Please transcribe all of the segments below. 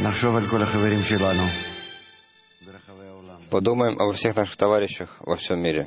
Подумаем обо всех наших товарищах во всем мире.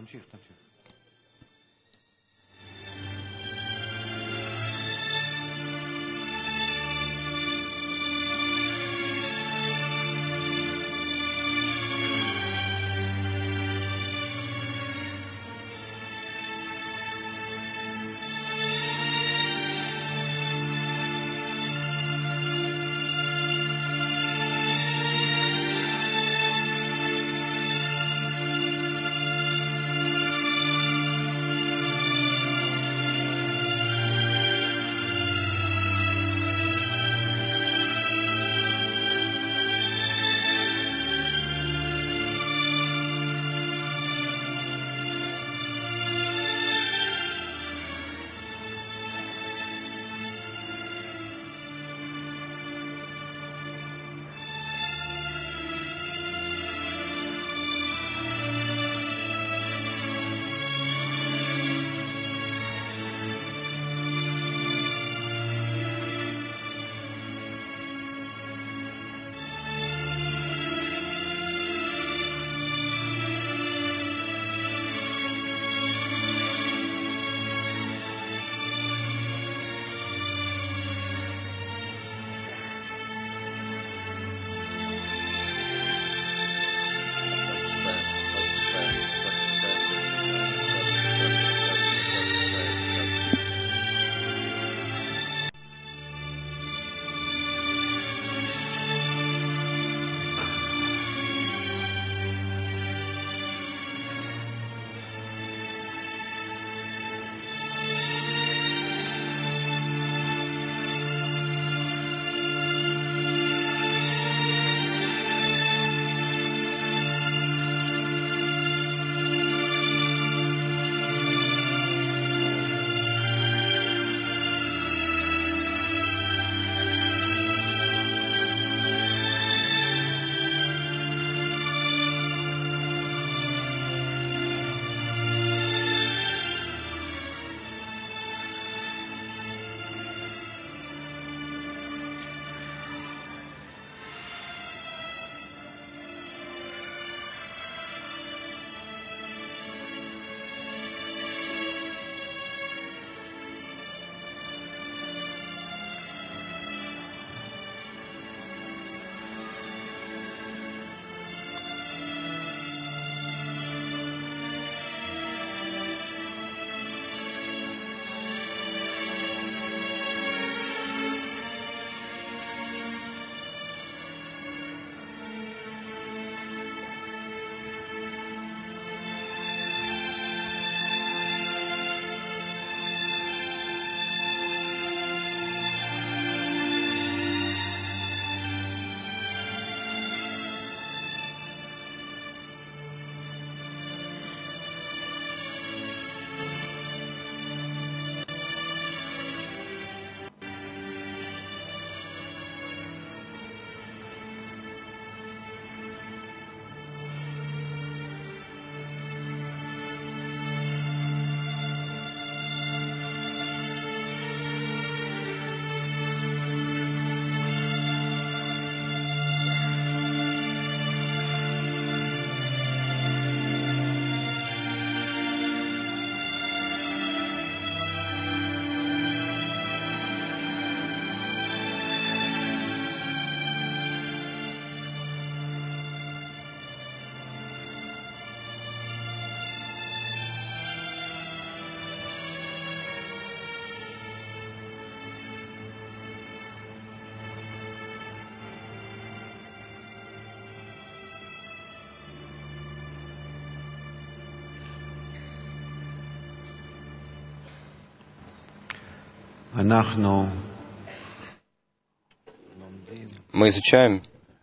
Мы изучаем,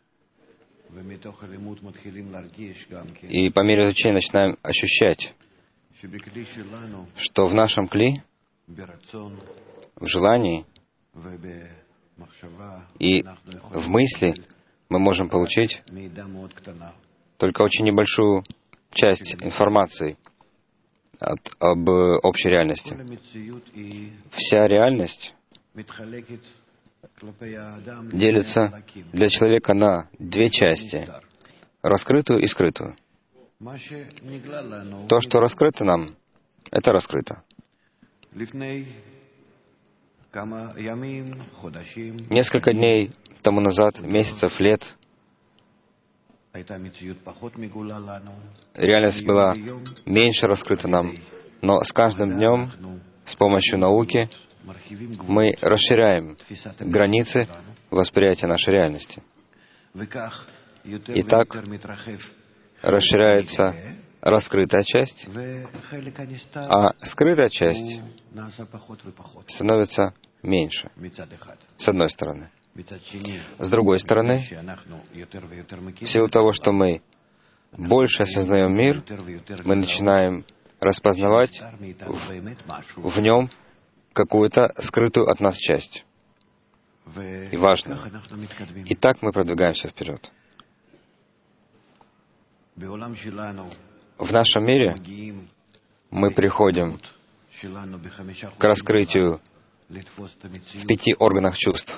и по мере изучения начинаем ощущать, что в нашем кли, в желании и в мысли мы можем получить только очень небольшую часть информации об общей реальности. Вся реальность делится для человека на две части — раскрытую и скрытую. То, что раскрыто нам, это раскрыто. Несколько дней тому назад, месяцев, лет, реальность была меньше раскрыта нам, но с каждым днем, с помощью науки, мы расширяем границы восприятия нашей реальности. И так расширяется раскрытая часть, а скрытая часть становится меньше, с одной стороны. С другой стороны, в силу того, что мы больше осознаем мир, мы начинаем распознавать в нем какую-то скрытую от нас часть. И важную. И так мы продвигаемся вперед. В нашем мире мы приходим к раскрытию в 5 органах чувств,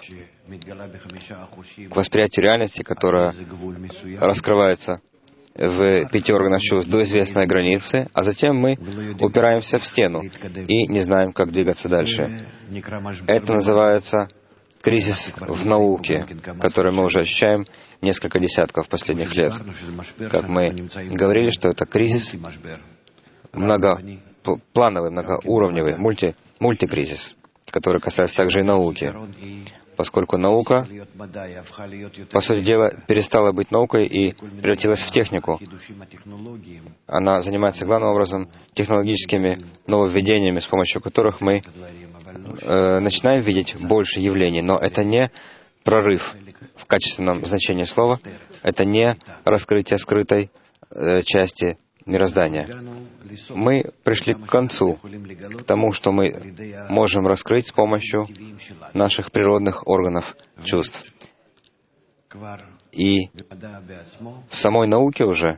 к восприятию реальности, которая раскрывается в 5 органах чувств до известной границы, а затем мы упираемся в стену и не знаем, как двигаться дальше. Это называется кризис в науке, который мы уже ощущаем несколько десятков последних лет. Как мы говорили, что это кризис многоплановый, многоуровневый, мультикризис, который касается также и науки, поскольку наука, по сути дела, перестала быть наукой и превратилась в технику. Она занимается главным образом технологическими нововведениями, с помощью которых мы начинаем видеть больше явлений, но это не прорыв в качественном значении слова, это не раскрытие скрытой части мироздания. Мы пришли к концу, к тому, что мы можем раскрыть с помощью наших природных органов чувств. И в самой науке уже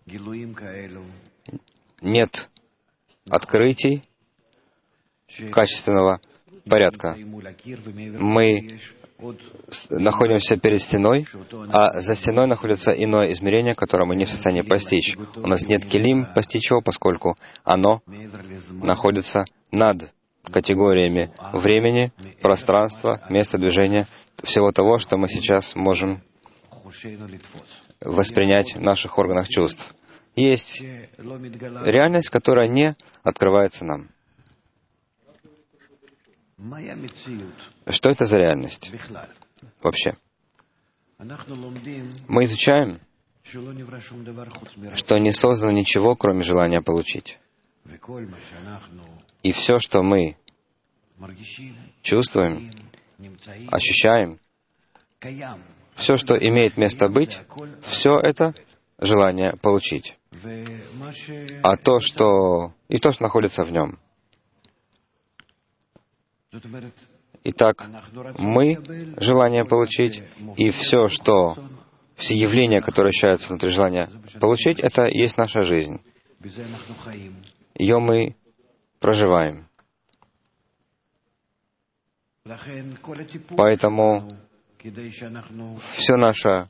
нет открытий качественного порядка. Мы находимся перед стеной, а за стеной находится иное измерение, которое мы не в состоянии постичь. У нас нет килим постичь его, поскольку оно находится над категориями времени, пространства, места движения, всего того, что мы сейчас можем воспринять в наших органах чувств. Есть реальность, которая не открывается нам. Что это за реальность вообще? Мы изучаем, что не создано ничего, кроме желания получить. И все, что мы чувствуем, ощущаем, все, что имеет место быть, все это желание получить. А то, что находится в нем. Итак, мы — желание получить, и все явления, которые ощущаются внутри желания получить, это есть наша жизнь. Ее мы проживаем. Поэтому все наши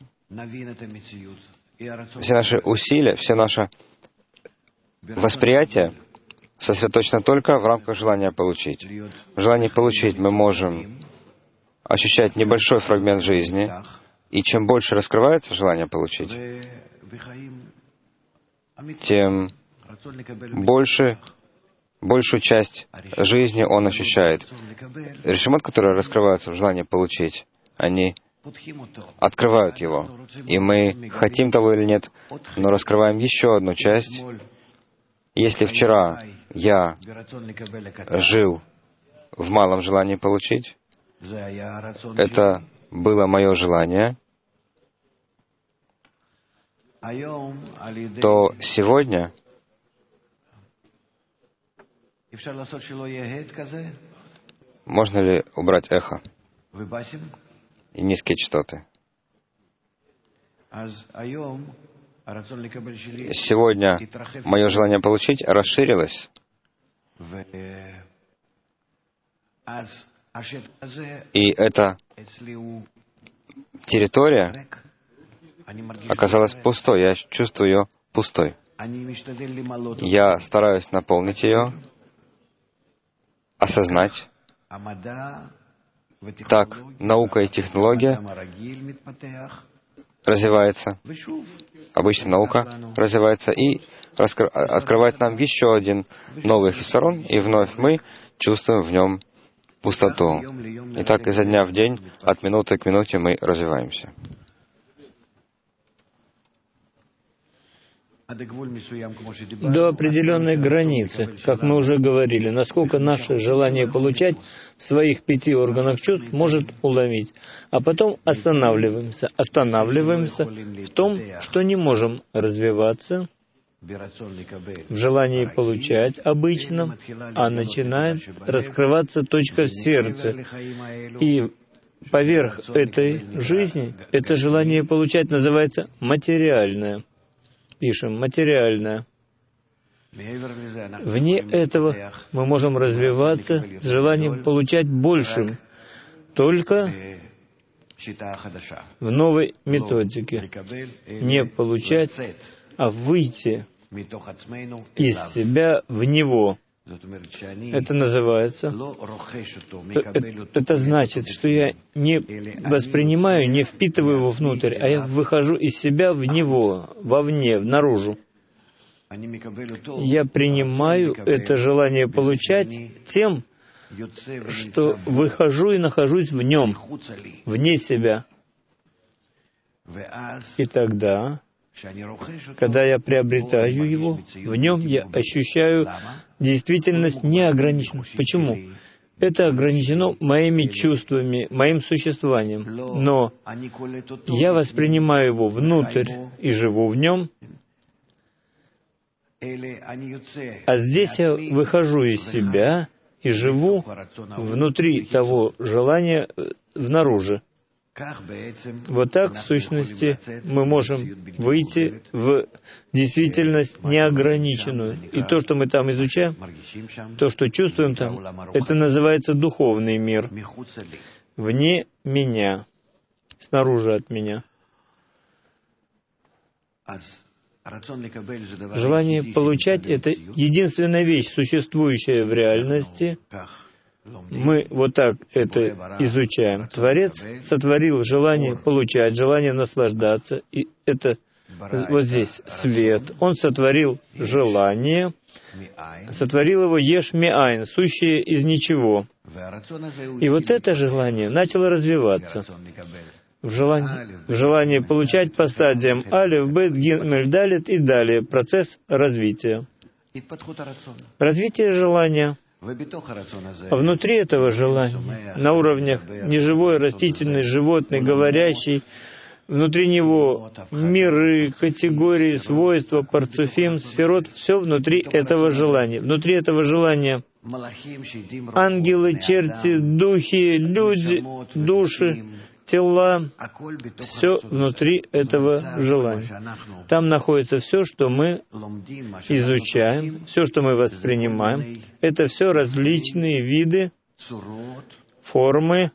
усилия, все наше восприятие сосредоточено только в рамках желания получить. В желании получить мы можем ощущать небольшой фрагмент жизни, и чем больше раскрывается желание получить, тем большую часть жизни он ощущает. Решимот, которые раскрываются в желании получить, они открывают его. И мы, хотим того или нет, но раскрываем еще одну часть. Если вчера я жил в малом желании получить, это было мое желание, то сегодня можно ли убрать эхо и низкие частоты? Сегодня мое желание получить расширилось. И эта территория оказалась пустой. Я чувствую ее пустой. Я стараюсь наполнить ее, осознать. Так, наука и технология развивается. Обычно наука развивается и открывает нам еще один новый хисарон, и вновь мы чувствуем в нем пустоту. И так изо дня в день, от минуты к минуте мы развиваемся. До определенной границы, как мы уже говорили, насколько наше желание получать в своих 5 органах чувств может уловить. А потом останавливаемся в том, что не можем развиваться в желании получать обычно, а начинает раскрываться точка в сердце. И поверх этой жизни, это желание получать называется материальное. Пишем «материальное». Вне этого мы можем развиваться с желанием получать большим, только в новой методике. Не получать, а выйти из себя в Него. Это называется, это значит, что я не воспринимаю, не впитываю его внутрь, а я выхожу из себя в него, вовне, наружу. Я принимаю это желание получать тем, что выхожу и нахожусь в нем, вне себя. И тогда, когда я приобретаю его, в нем я ощущаю действительность неограниченную. Почему? Это ограничено моими чувствами, моим существованием. Но я воспринимаю его внутрь и живу в нем, а здесь я выхожу из себя и живу внутри того желания внаружи. Вот так, в сущности, мы можем выйти в действительность неограниченную. И то, что мы там изучаем, то, что чувствуем там, это называется духовный мир. Вне меня, снаружи от меня. Желание получать — это единственная вещь, существующая в реальности. Мы вот так это изучаем. Творец сотворил желание получать, желание наслаждаться. И это вот здесь свет. Он сотворил желание, сотворил его еш миайн, сущее из ничего. И вот это желание начало развиваться в желании получать по стадиям алиф, бет, гимель, далит и далее. Процесс развития. Развитие желания. А внутри этого желания, на уровнях неживой, растительный, животный, говорящий, внутри него миры, категории, свойства, парцуфим, сферот, все внутри этого желания. Внутри этого желания ангелы, черти, духи, люди, души, тела, все внутри этого желания. Там находится все, что мы изучаем, все, что мы воспринимаем. Это все различные виды, формы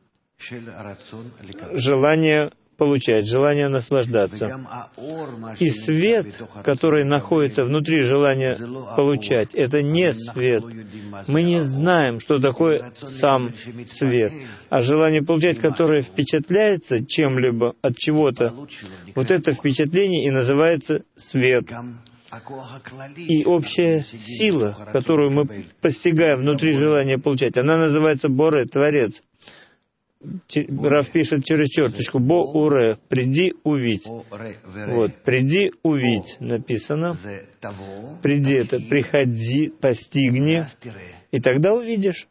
желания получать, желания наслаждаться. И свет, который находится внутри желания получать, это не свет. Мы не знаем, что такое сам свет. А желание получать, которое впечатляется чем-либо, от чего-то, вот это впечатление и называется свет. И общая сила, которую мы постигаем внутри желания получать, она называется Боре, Творец. Рав пишет через черточку «Бо-уре», «приди, увидь». Вот, «приди, увидь» написано. «Приди» — это «приходи, постигни», и тогда увидишь.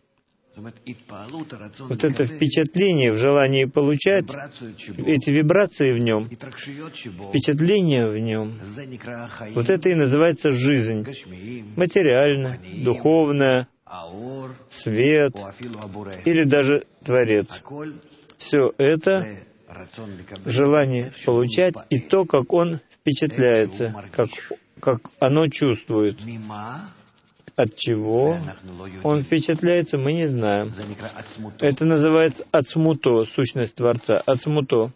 Вот это впечатление в желании получать, эти вибрации в нем, впечатление в нем, вот это и называется жизнь. Материальная, духовная, свет или даже Творец. Все это желание получать и то, как он впечатляется, как оно чувствует. От чего он впечатляется, мы не знаем. Это называется ацмуто, сущность Творца. Ацмуто.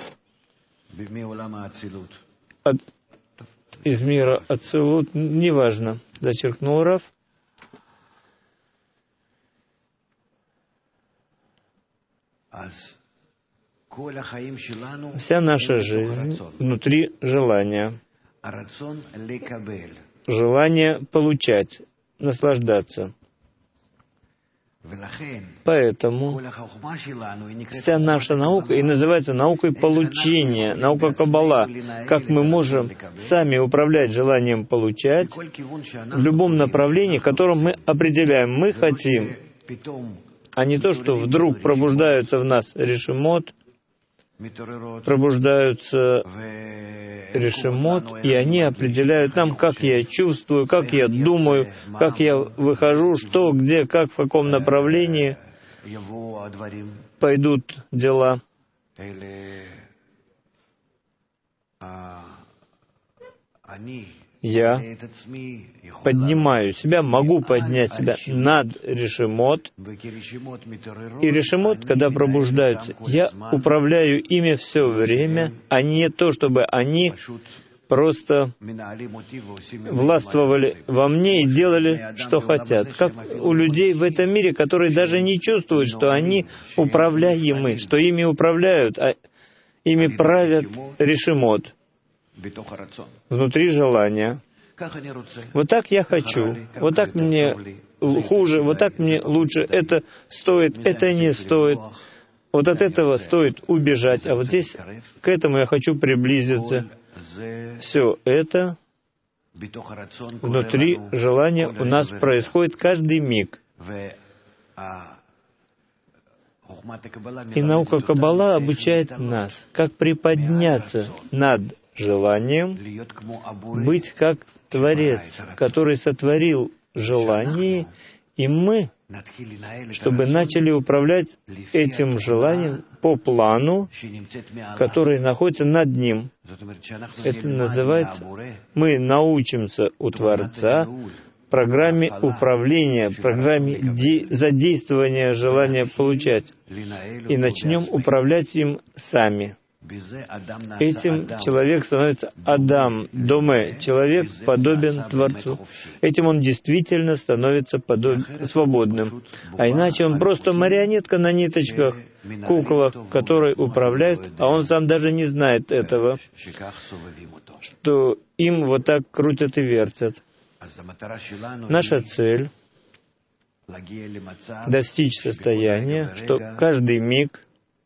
Из мира Ацилут, неважно, зачеркнул Рав. Вся наша жизнь внутри желания. Желание получать, наслаждаться. Поэтому вся наша наука и называется наукой получения, наука Каббала. Как мы можем сами управлять желанием получать в любом направлении, которым мы определяем. Мы хотим, а не то, что вдруг пробуждаются в нас решимот, пробуждаются решимот, и они определяют нам, как я чувствую, как я думаю, как я выхожу, что, где, как, в каком направлении пойдут дела. Я поднимаю себя, могу поднять себя над решимот. И решимот, когда пробуждаются, я управляю ими все время, а не то, чтобы они просто властвовали во мне и делали, что хотят. Как у людей в этом мире, которые даже не чувствуют, что они управляемы, что ими управляют, а ими правят решимот. Внутри желания. Вот так я хочу, вот так мне хуже, вот так мне лучше, это стоит, это не стоит. Вот от этого стоит убежать, а вот здесь к этому я хочу приблизиться. Все это внутри желания у нас происходит каждый миг. И наука Каббала обучает нас, как приподняться над желанием, быть как Творец, который сотворил желание, и мы, чтобы начали управлять этим желанием по плану, который находится над ним. Это называется, мы научимся у Творца программе управления, программе задействования желания получать, и начнем управлять им сами. Этим человек становится Адам, Доме, человек подобен Творцу. Этим он действительно становится свободным. А иначе он просто марионетка на ниточках, кукла, которой управляют, а он сам даже не знает этого, что им вот так крутят и вертят. Наша цель — достичь состояния, что каждый миг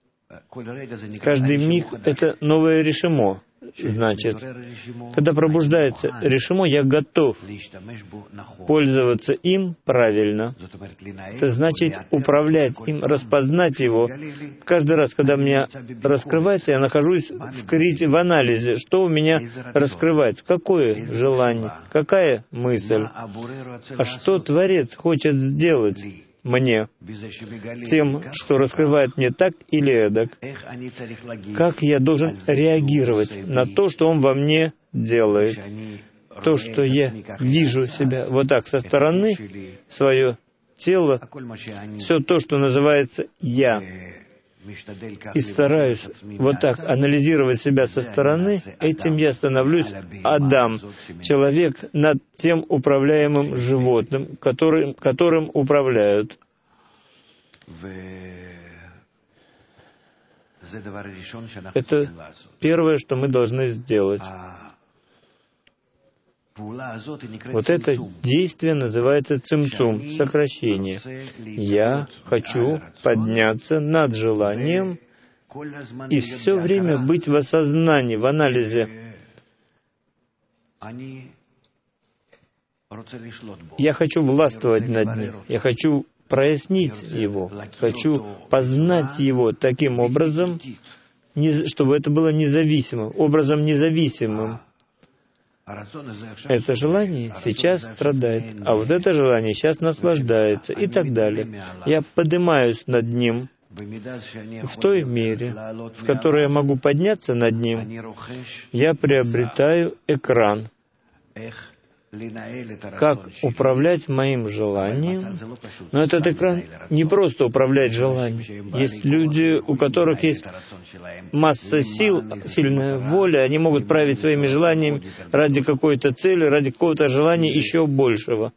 — это новое решимо. Значит, когда пробуждается решимо, я готов пользоваться им правильно. Это значит управлять им, распознать его. Каждый раз, когда мне раскрывается, я нахожусь в анализе, что у меня раскрывается, какое желание, какая мысль, а что Творец хочет сделать мне, тем, что раскрывает мне так или эдак, как я должен реагировать на то, что Он во мне делает. То, что я вижу себя вот так со стороны, свое тело, все то, что называется «я», и стараюсь вот так анализировать себя со стороны, этим я становлюсь Адам, человек над тем управляемым животным, которым управляют. Это первое, что мы должны сделать. Вот это действие называется цимцум, сокращение. Я хочу подняться над желанием и все время быть в осознании, в анализе. Я хочу властвовать над ним. Я хочу прояснить его. Хочу познать его таким образом, чтобы это было независимым, образом независимым. Это желание сейчас страдает, а вот это желание сейчас наслаждается и так далее. Я поднимаюсь над ним в той мере, в которой я могу подняться над ним. Я приобретаю экран. как управлять моим желанием. Но этот экран не просто управлять желанием. Есть люди, у которых есть масса сил, сильная воля, они могут править своими желаниями ради какой-то цели, ради какого-то желания еще большего.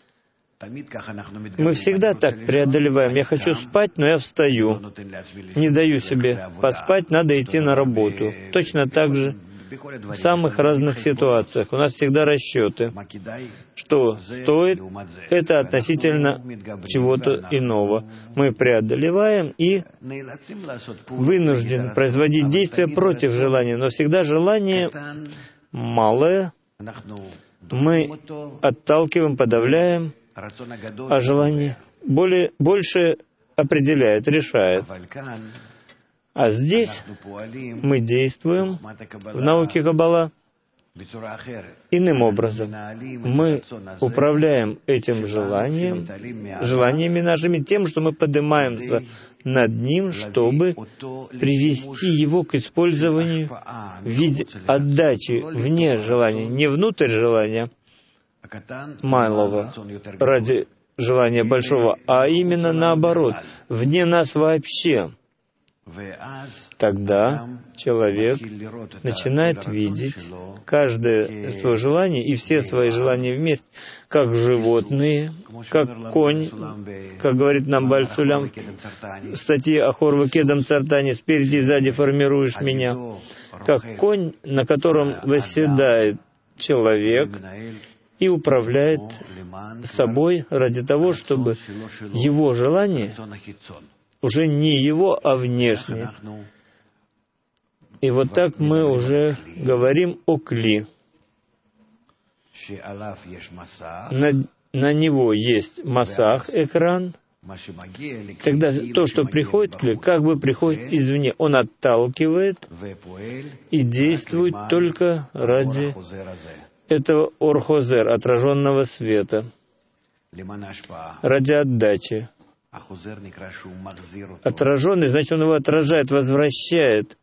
Мы всегда так преодолеваем. Я хочу спать, но я встаю. Не даю себе поспать, надо идти на работу. Точно так же в самых разных ситуациях. У нас всегда расчеты. Что стоит, это относительно чего-то иного. Мы преодолеваем и вынуждены производить действия против желания. Но всегда желание малое мы отталкиваем, подавляем, а желание больше определяет, решает. А здесь мы действуем в науке Каббала иным образом. Мы управляем этим желаниями нашими, тем, что мы поднимаемся над ним, чтобы привести его к использованию в виде отдачи вне желания, не внутрь желания малого ради желания большого, а именно наоборот, вне нас вообще. Тогда человек начинает видеть каждое свое желание и все свои желания вместе, как животные, как конь, как говорит нам Бааль Сулям в статье Ахор Векедам Цартане, спереди и сзади формируешь меня, как конь, на котором восседает человек и управляет собой ради того, чтобы его желание уже не его, а внешнее. И вот так мы уже говорим о кли. На него есть масах, экран. Тогда то, что приходит к кли, как бы приходит извне. Он отталкивает и действует только ради этого орхозер, отраженного света, ради отдачи. Отраженный, значит, он его отражает, возвращает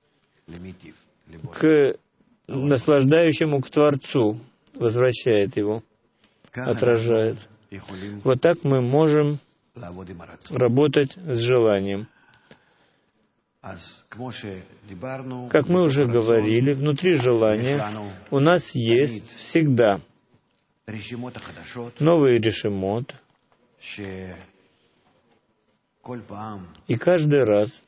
к наслаждающему, к Творцу, возвращает его, отражает. Вот так мы можем работать с желанием. Как мы уже говорили, внутри желания у нас есть всегда новый решимот, и каждый раз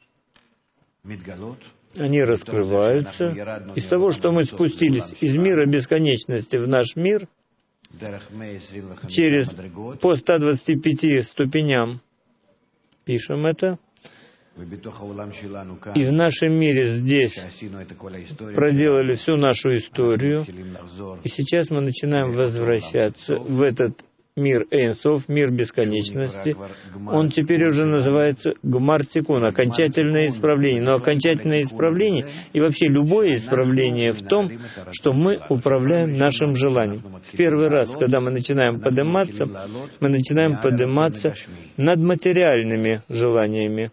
они раскрываются из того, что мы спустились из мира бесконечности в наш мир по 125 ступеням. Пишем это. И в нашем мире здесь проделали всю нашу историю, и сейчас мы начинаем возвращаться в этот мир Эйн Соф, мир бесконечности. Он теперь уже называется Гмар Тикун, окончательное исправление. Но окончательное исправление и вообще любое исправление в том, что мы управляем нашим желанием. В первый раз, когда мы начинаем подниматься над материальными желаниями.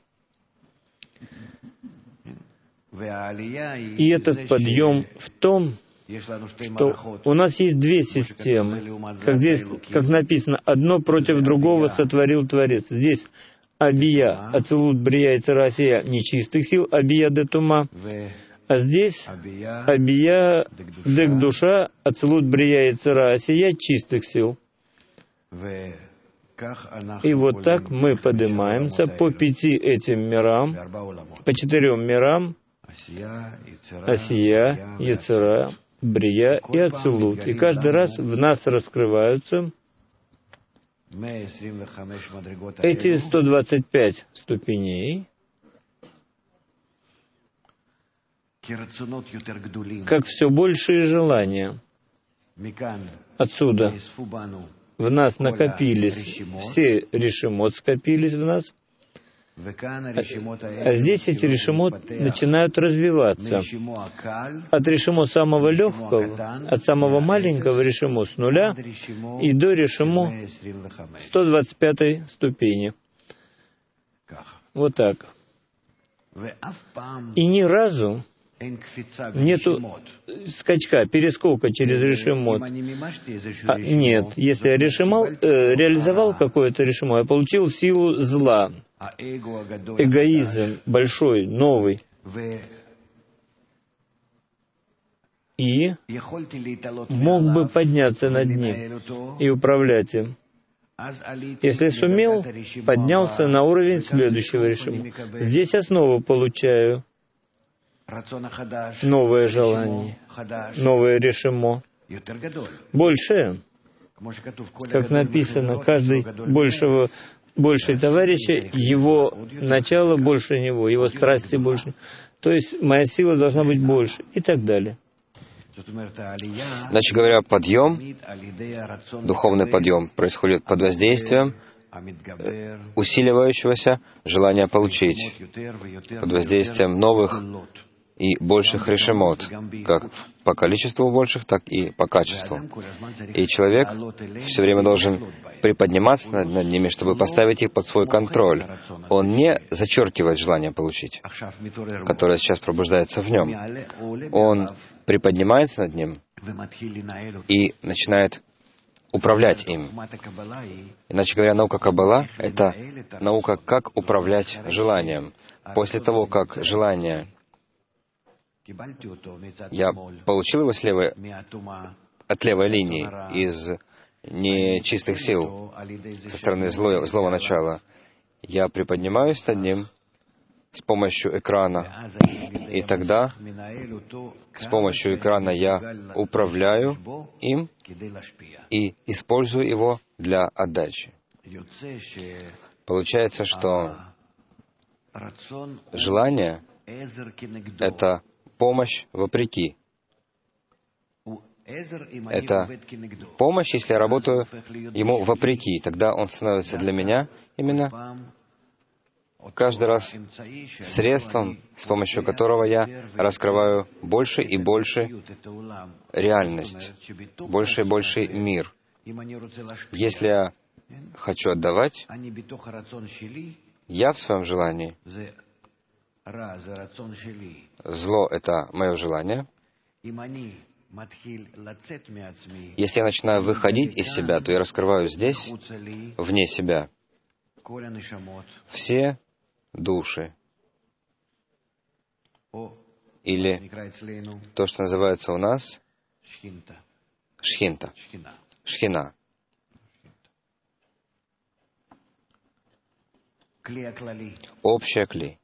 И этот подъем в том, что у нас есть две системы. Как здесь, как написано, одно против другого сотворил Творец. Здесь Абия, Ацилут, Брия и Царасия нечистых сил, Абия де Тума. А здесь Абия де Душа, Ацилут, Брия и Царасия чистых сил. И вот так мы поднимаемся по 5 этим мирам, по 4 мирам, Асия, Йецера, Брия и Ацилут. И каждый раз в нас раскрываются эти 125 ступеней, как все большие желания. Отсюда в нас накопились, все решимот скопились в нас, а здесь эти решимот начинают развиваться. От решимот самого легкого, от самого маленького решимо с нуля и до решимо 125 ступени. Вот так. И ни разу Нету скачка, перескока через решимот. Нет, если я реализовал какое-то решимо, я получил силу зла, эгоизм большой, новый. И мог бы подняться над ним и управлять им. Если сумел, поднялся на уровень следующего решима. Здесь я снова получаю новое желание, новое решимо. Большее, как написано, каждый больший товарища, его начало больше него, его страсти больше. То есть моя сила должна быть больше и так далее. Иначе говоря, подъем, духовный подъем происходит под воздействием усиливающегося желания получить, под воздействием новых и больших решимот, как по количеству больших, так и по качеству. И человек все время должен приподниматься над ними, чтобы поставить их под свой контроль. Он не зачеркивает желание получить, которое сейчас пробуждается в нем. Он приподнимается над ним и начинает управлять им. Иначе говоря, наука Каббала — это наука, как управлять желанием. После того, как желание я получил его от левой линии, из нечистых сил, со стороны злого начала, я приподнимаюсь над ним с помощью экрана, и тогда с помощью экрана я управляю им и использую его для отдачи. Получается, что желание — это помощь вопреки. Это помощь, если я работаю ему вопреки. Тогда он становится для меня именно каждый раз средством, с помощью которого я раскрываю больше и больше реальность, больше и больше мир. Если я хочу отдавать, я в своем желании. Зло — это мое желание. Если я начинаю выходить из себя, то я раскрываю здесь, вне себя, все души, или то, что называется у нас шхинта, шхина. Общая кли.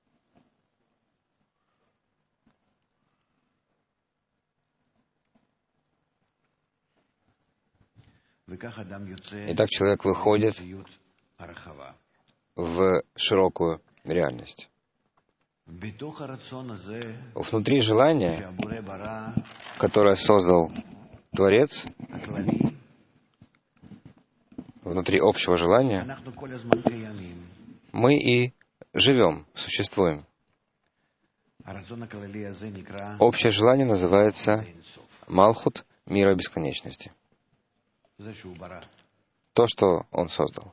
Итак, человек выходит в широкую реальность. Внутри желания, которое создал Творец, внутри общего желания, мы и живем, существуем. Общее желание называется Малхут мира бесконечности. То, что он создал.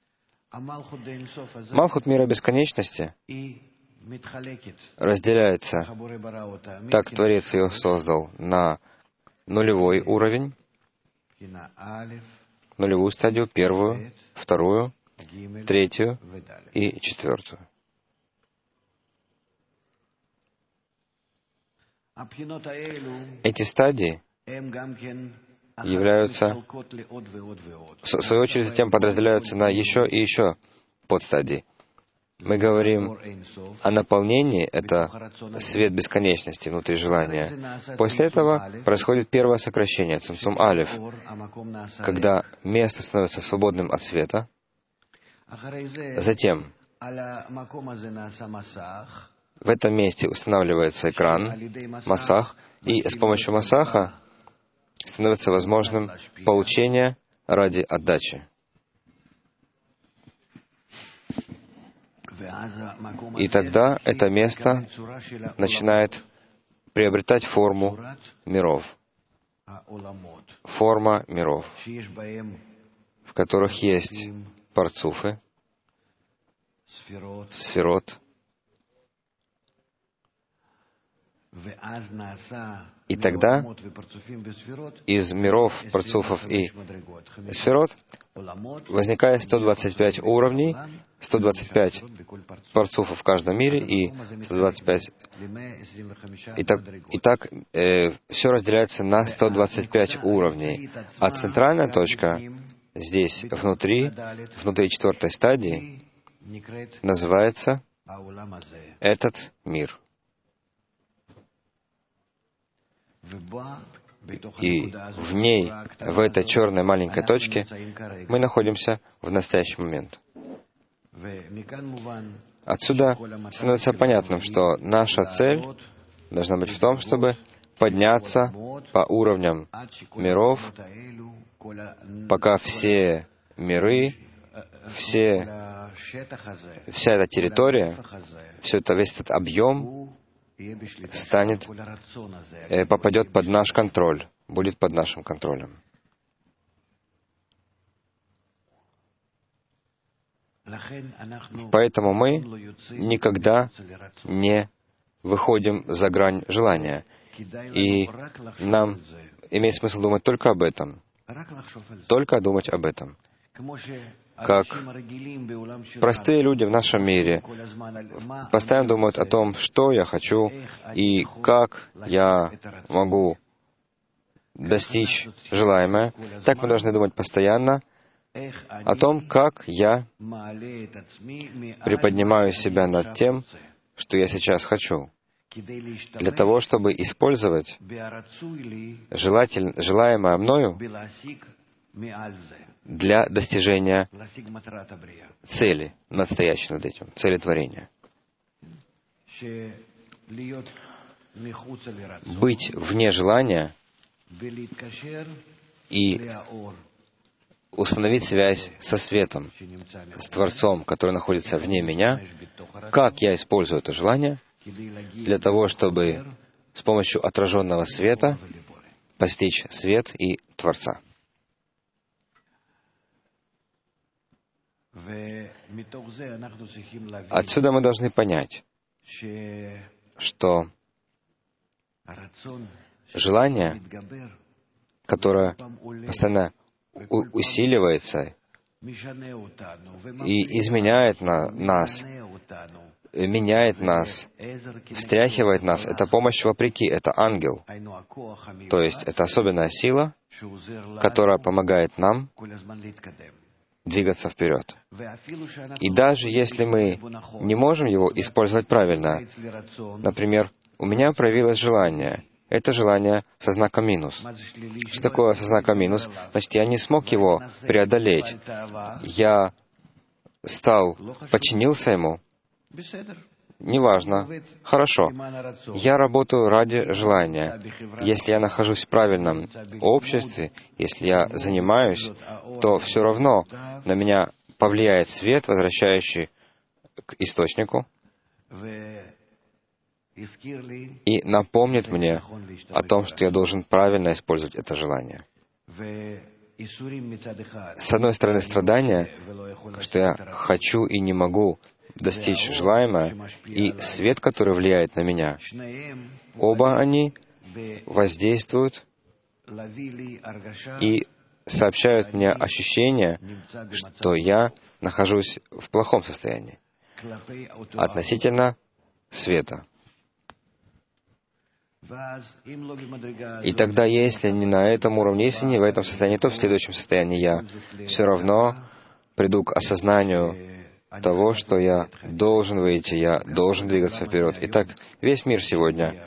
Малхут мира бесконечности разделяется, так Творец ее создал, на нулевой уровень, нулевую стадию, первую, вторую, третью и четвертую. Эти стадии являются, в свою очередь, затем подразделяются на еще и еще подстадии. Мы говорим о наполнении, это свет бесконечности внутри желания. После этого происходит первое сокращение, цимцум алеф, когда место становится свободным от света. Затем в этом месте устанавливается экран, масах, и с помощью масаха становится возможным получение ради отдачи. И тогда это место начинает приобретать форму миров. Форма миров, в которых есть парцуфы, сферот, И тогда из миров, парцуфов и сферот возникает 125 уровней, 125 парцуфов в каждом мире и 125. Итак, все разделяется на 125 уровней. А центральная точка здесь, внутри четвертой стадии, называется этот мир. И в ней, в этой черной маленькой точке, мы находимся в настоящий момент. Отсюда становится понятным, что наша цель должна быть в том, чтобы подняться по уровням миров, пока все миры, вся эта территория, весь этот объем попадет под наш контроль, будет под нашим контролем. Поэтому мы никогда не выходим за грань желания. И нам имеет смысл думать только об этом. Только думать об этом. Как простые люди в нашем мире постоянно думают о том, что я хочу и как я могу достичь желаемое, так мы должны думать постоянно о том, как я приподнимаю себя над тем, что я сейчас хочу, для того, чтобы использовать желаемое мною для достижения цели, настоящей над этим, цели творения. Быть вне желания и установить связь со светом, с Творцом, который находится вне меня, как я использую это желание для того, чтобы с помощью отраженного света постичь свет и Творца. Отсюда мы должны понять, что желание, которое постоянно усиливается и изменяет нас, меняет нас, встряхивает нас, это помощь вопреки, это ангел. То есть это особенная сила, которая помогает нам двигаться вперед. И даже если мы не можем его использовать правильно, например, у меня проявилось желание, это желание со знаком минус. Что такое со знаком минус? Значит, я не смог его преодолеть. Я подчинился ему. Неважно. Хорошо. Я работаю ради желания. Если я нахожусь в правильном обществе, если я занимаюсь, то все равно на меня повлияет свет, возвращающий к источнику, и напомнит мне о том, что я должен правильно использовать это желание. С одной стороны, страдания, что я хочу и не могу достичь желаемое, и свет, который влияет на меня, оба они воздействуют и сообщают мне ощущение, что я нахожусь в плохом состоянии относительно света. И тогда, если не на этом уровне, если не в этом состоянии, то в следующем состоянии я все равно приду к осознанию того, что я должен выйти, я должен двигаться вперед. Итак, весь мир сегодня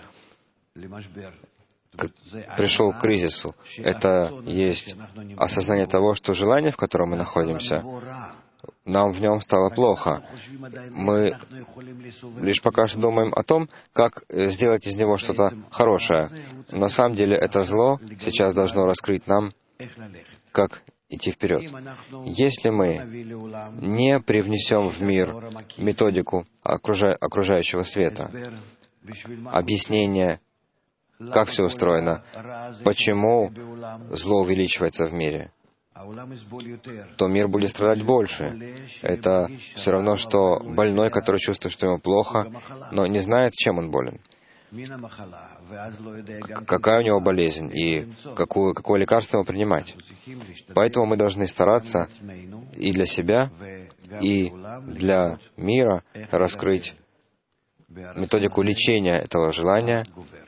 пришел к кризису. Это есть осознание того, что желание, в котором мы находимся, нам в нем стало плохо. Мы лишь пока что думаем о том, как сделать из него что-то хорошее. На самом деле это зло сейчас должно раскрыть нам, как идти вперед. Если мы не привнесем в мир методику окружающего света, объяснение, как все устроено, почему зло увеличивается в мире, то мир будет страдать больше. Это все равно, что больной, который чувствует, что ему плохо, но не знает, чем он болен. какая у него болезнь и какое лекарство ему принимать. Поэтому мы должны стараться и для себя, и для мира раскрыть методику лечения этого желания,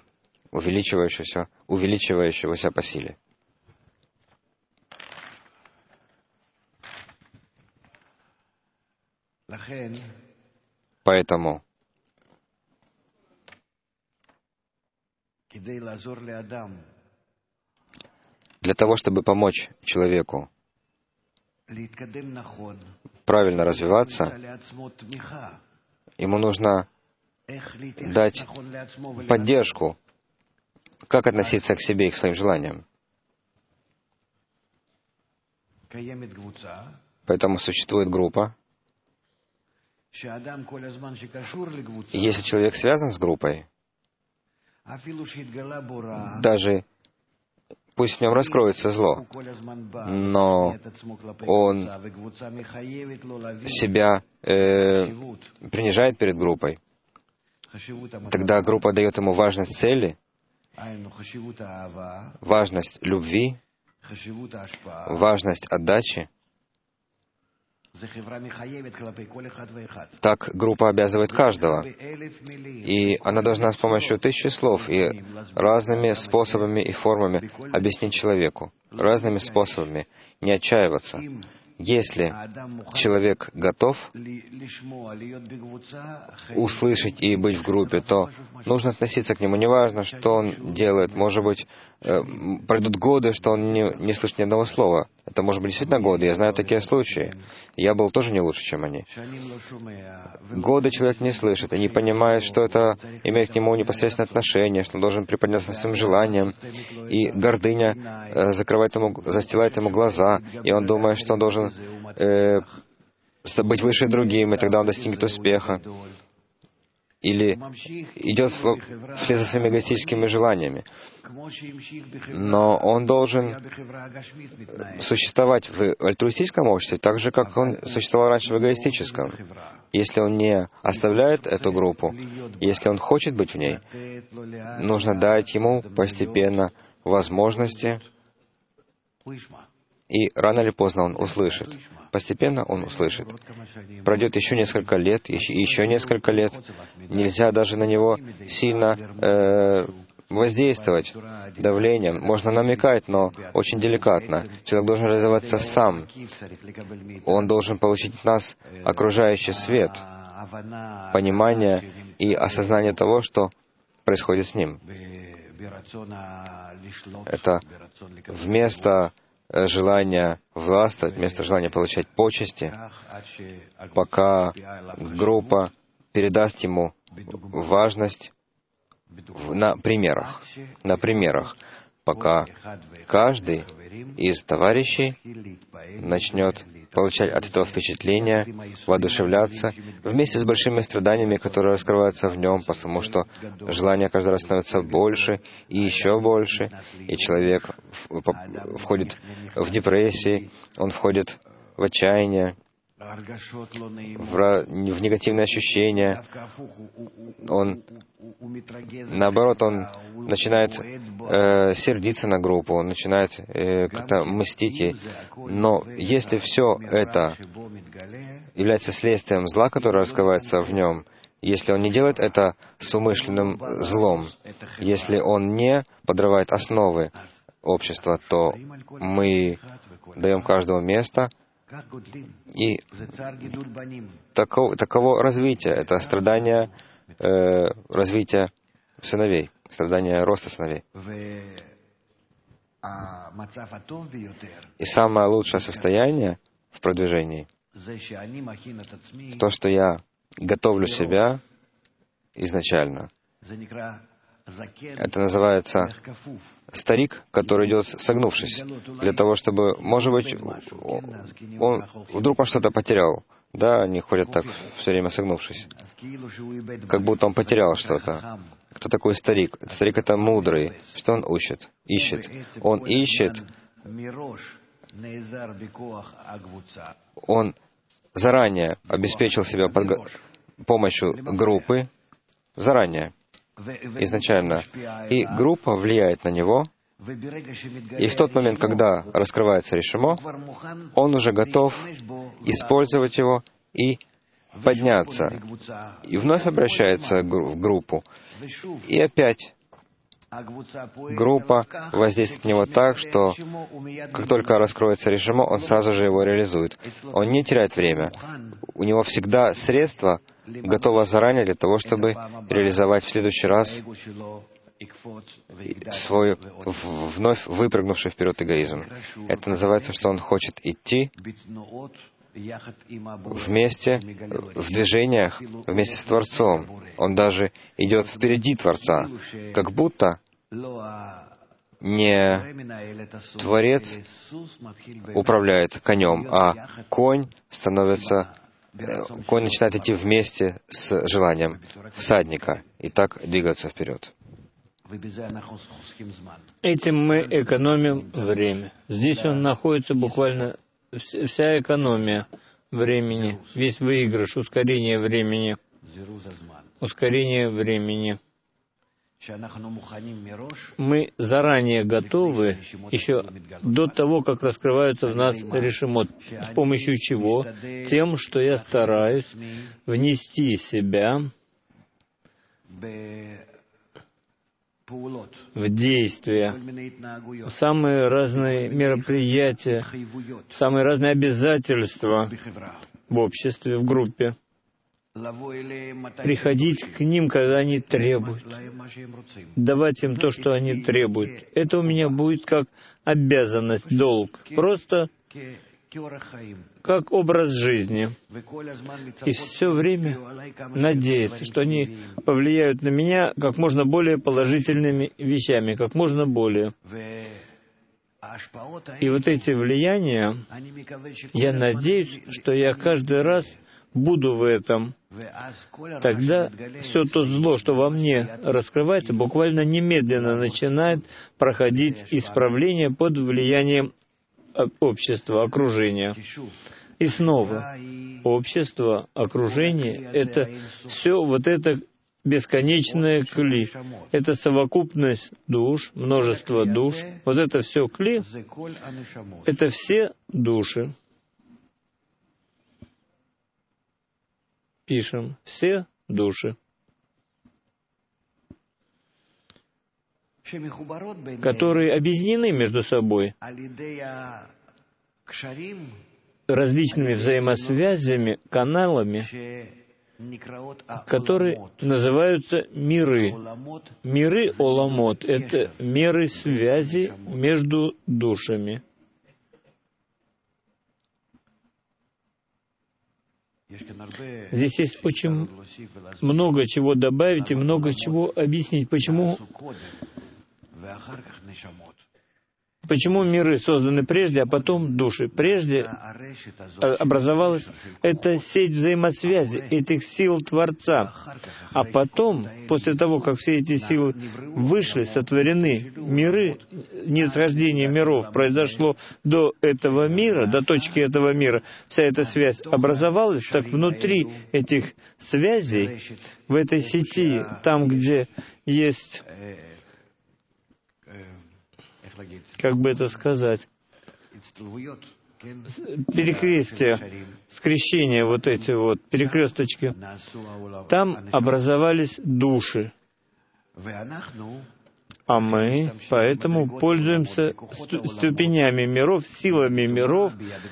увеличивающегося по силе. Поэтому для того, чтобы помочь человеку правильно развиваться, ему нужно дать поддержку, как относиться к себе и к своим желаниям. Поэтому существует группа. И если человек связан с группой, даже пусть в нем раскроется зло, но он себя принижает перед группой, тогда группа дает ему важность цели, важность любви, важность отдачи. Так группа обязывает каждого, и она должна с помощью 1000 слов и разными способами и формами объяснить человеку, разными способами, не отчаиваться. Если человек готов услышать и быть в группе, то нужно относиться к нему. Неважно, что он делает. Может быть, пройдут годы, что он не слышит ни одного слова. Это может быть действительно годы. Я знаю такие случаи. Я был тоже не лучше, чем они. Годы человек не слышит и не понимает, что это имеет к нему непосредственное отношение, что он должен приподняться своим желанием. И гордыня застилает ему глаза, и он думает, что он должен быть выше другим, и тогда он достигнет успеха. Или идет вслед за своими эгоистическими желаниями. Но он должен существовать в альтруистическом обществе так же, как он существовал раньше в эгоистическом. Если он не оставляет эту группу, если он хочет быть в ней, нужно дать ему постепенно возможности, и рано или поздно он услышит. Постепенно он услышит. Пройдет еще несколько лет, еще несколько лет. Нельзя даже на него сильно воздействовать давлением. Можно намекать, но очень деликатно. Человек должен реализоваться сам. Он должен получить от нас окружающий свет, понимание и осознание того, что происходит с ним. Это вместо желания властвовать, вместо желания получать почести, пока группа передаст ему важность на примерах, пока каждый из товарищей начнет получать от этого впечатление, воодушевляться вместе с большими страданиями, которые раскрываются в нем, потому что желание каждый раз становится больше и еще больше, и человек входит в депрессию, он входит в отчаяние, в негативные ощущения. Наоборот, он начинает сердиться на группу, он начинает как-то мстить ей. Но если все это является следствием зла, которое раскрывается в нем, если он не делает это с умышленным злом, если он не подрывает основы общества, то мы даем каждому место. И таково развитие, это страдание развития сыновей, страдание роста сыновей. И самое лучшее состояние в продвижении — то, что я готовлю себя изначально. Это называется старик, который идет согнувшись, для того, чтобы, может быть, вдруг он что-то потерял. Да, они ходят так все время согнувшись, как будто он потерял что-то. Кто такой старик? Старик — это мудрый. Что он ищет? Он ищет. Он заранее обеспечил себя помощью группы, заранее. изначально, и группа влияет на него, и в тот момент, когда раскрывается решимо, он уже готов использовать его и подняться, и вновь обращается в группу. И опять группа воздействует на него так, что как только раскроется решимо, он сразу же его реализует. Он не теряет время. У него всегда средства готово заранее для того, чтобы реализовать в следующий раз свой вновь выпрыгнувший вперед эгоизм. Это называется, что он хочет идти вместе, в движениях, вместе с Творцом. Он даже идет впереди Творца, как будто не Творец управляет конем, а конь начинает идти вместе с желанием всадника и так двигаться вперед. Этим мы экономим время. Здесь он находится буквально вся экономия времени, весь выигрыш, ускорение времени. Ускорение времени. Мы заранее готовы, еще до того, как раскрываются в нас решимот, с помощью чего? Тем, что я стараюсь внести себя в действия, в самые разные мероприятия, в самые разные обязательства в обществе, в группе, приходить к ним, когда они требуют, давать им то, что они требуют. Это у меня будет как обязанность, долг, просто как образ жизни. И все время надеяться, что они повлияют на меня как можно более положительными вещами, как можно более. И вот эти влияния, я надеюсь, что я каждый раз буду в этом. Тогда все то зло, что во мне раскрывается, буквально немедленно начинает проходить исправление под влиянием общества, окружения. И снова, общество, окружение — это все вот это бесконечное кли. Это совокупность душ, множество душ. Вот это все кли — это все души. Пишем, все души, которые объединены между собой различными взаимосвязями, каналами, которые называются миры. Миры Оламот — это меры связи между душами. Здесь есть очень много чего добавить и много чего объяснить. Почему миры созданы прежде, а потом души? Прежде образовалась эта сеть взаимосвязи, этих сил Творца. А потом, после того, как все эти силы вышли, сотворены миры, нисхождение миров произошло до этого мира, до точки этого мира, вся эта связь образовалась, так внутри этих связей, в этой сети, там, где есть, как бы это сказать, перекрестия, скрещения, вот эти вот перекресточки, там образовались души. А мы поэтому пользуемся ступенями миров, силами миров,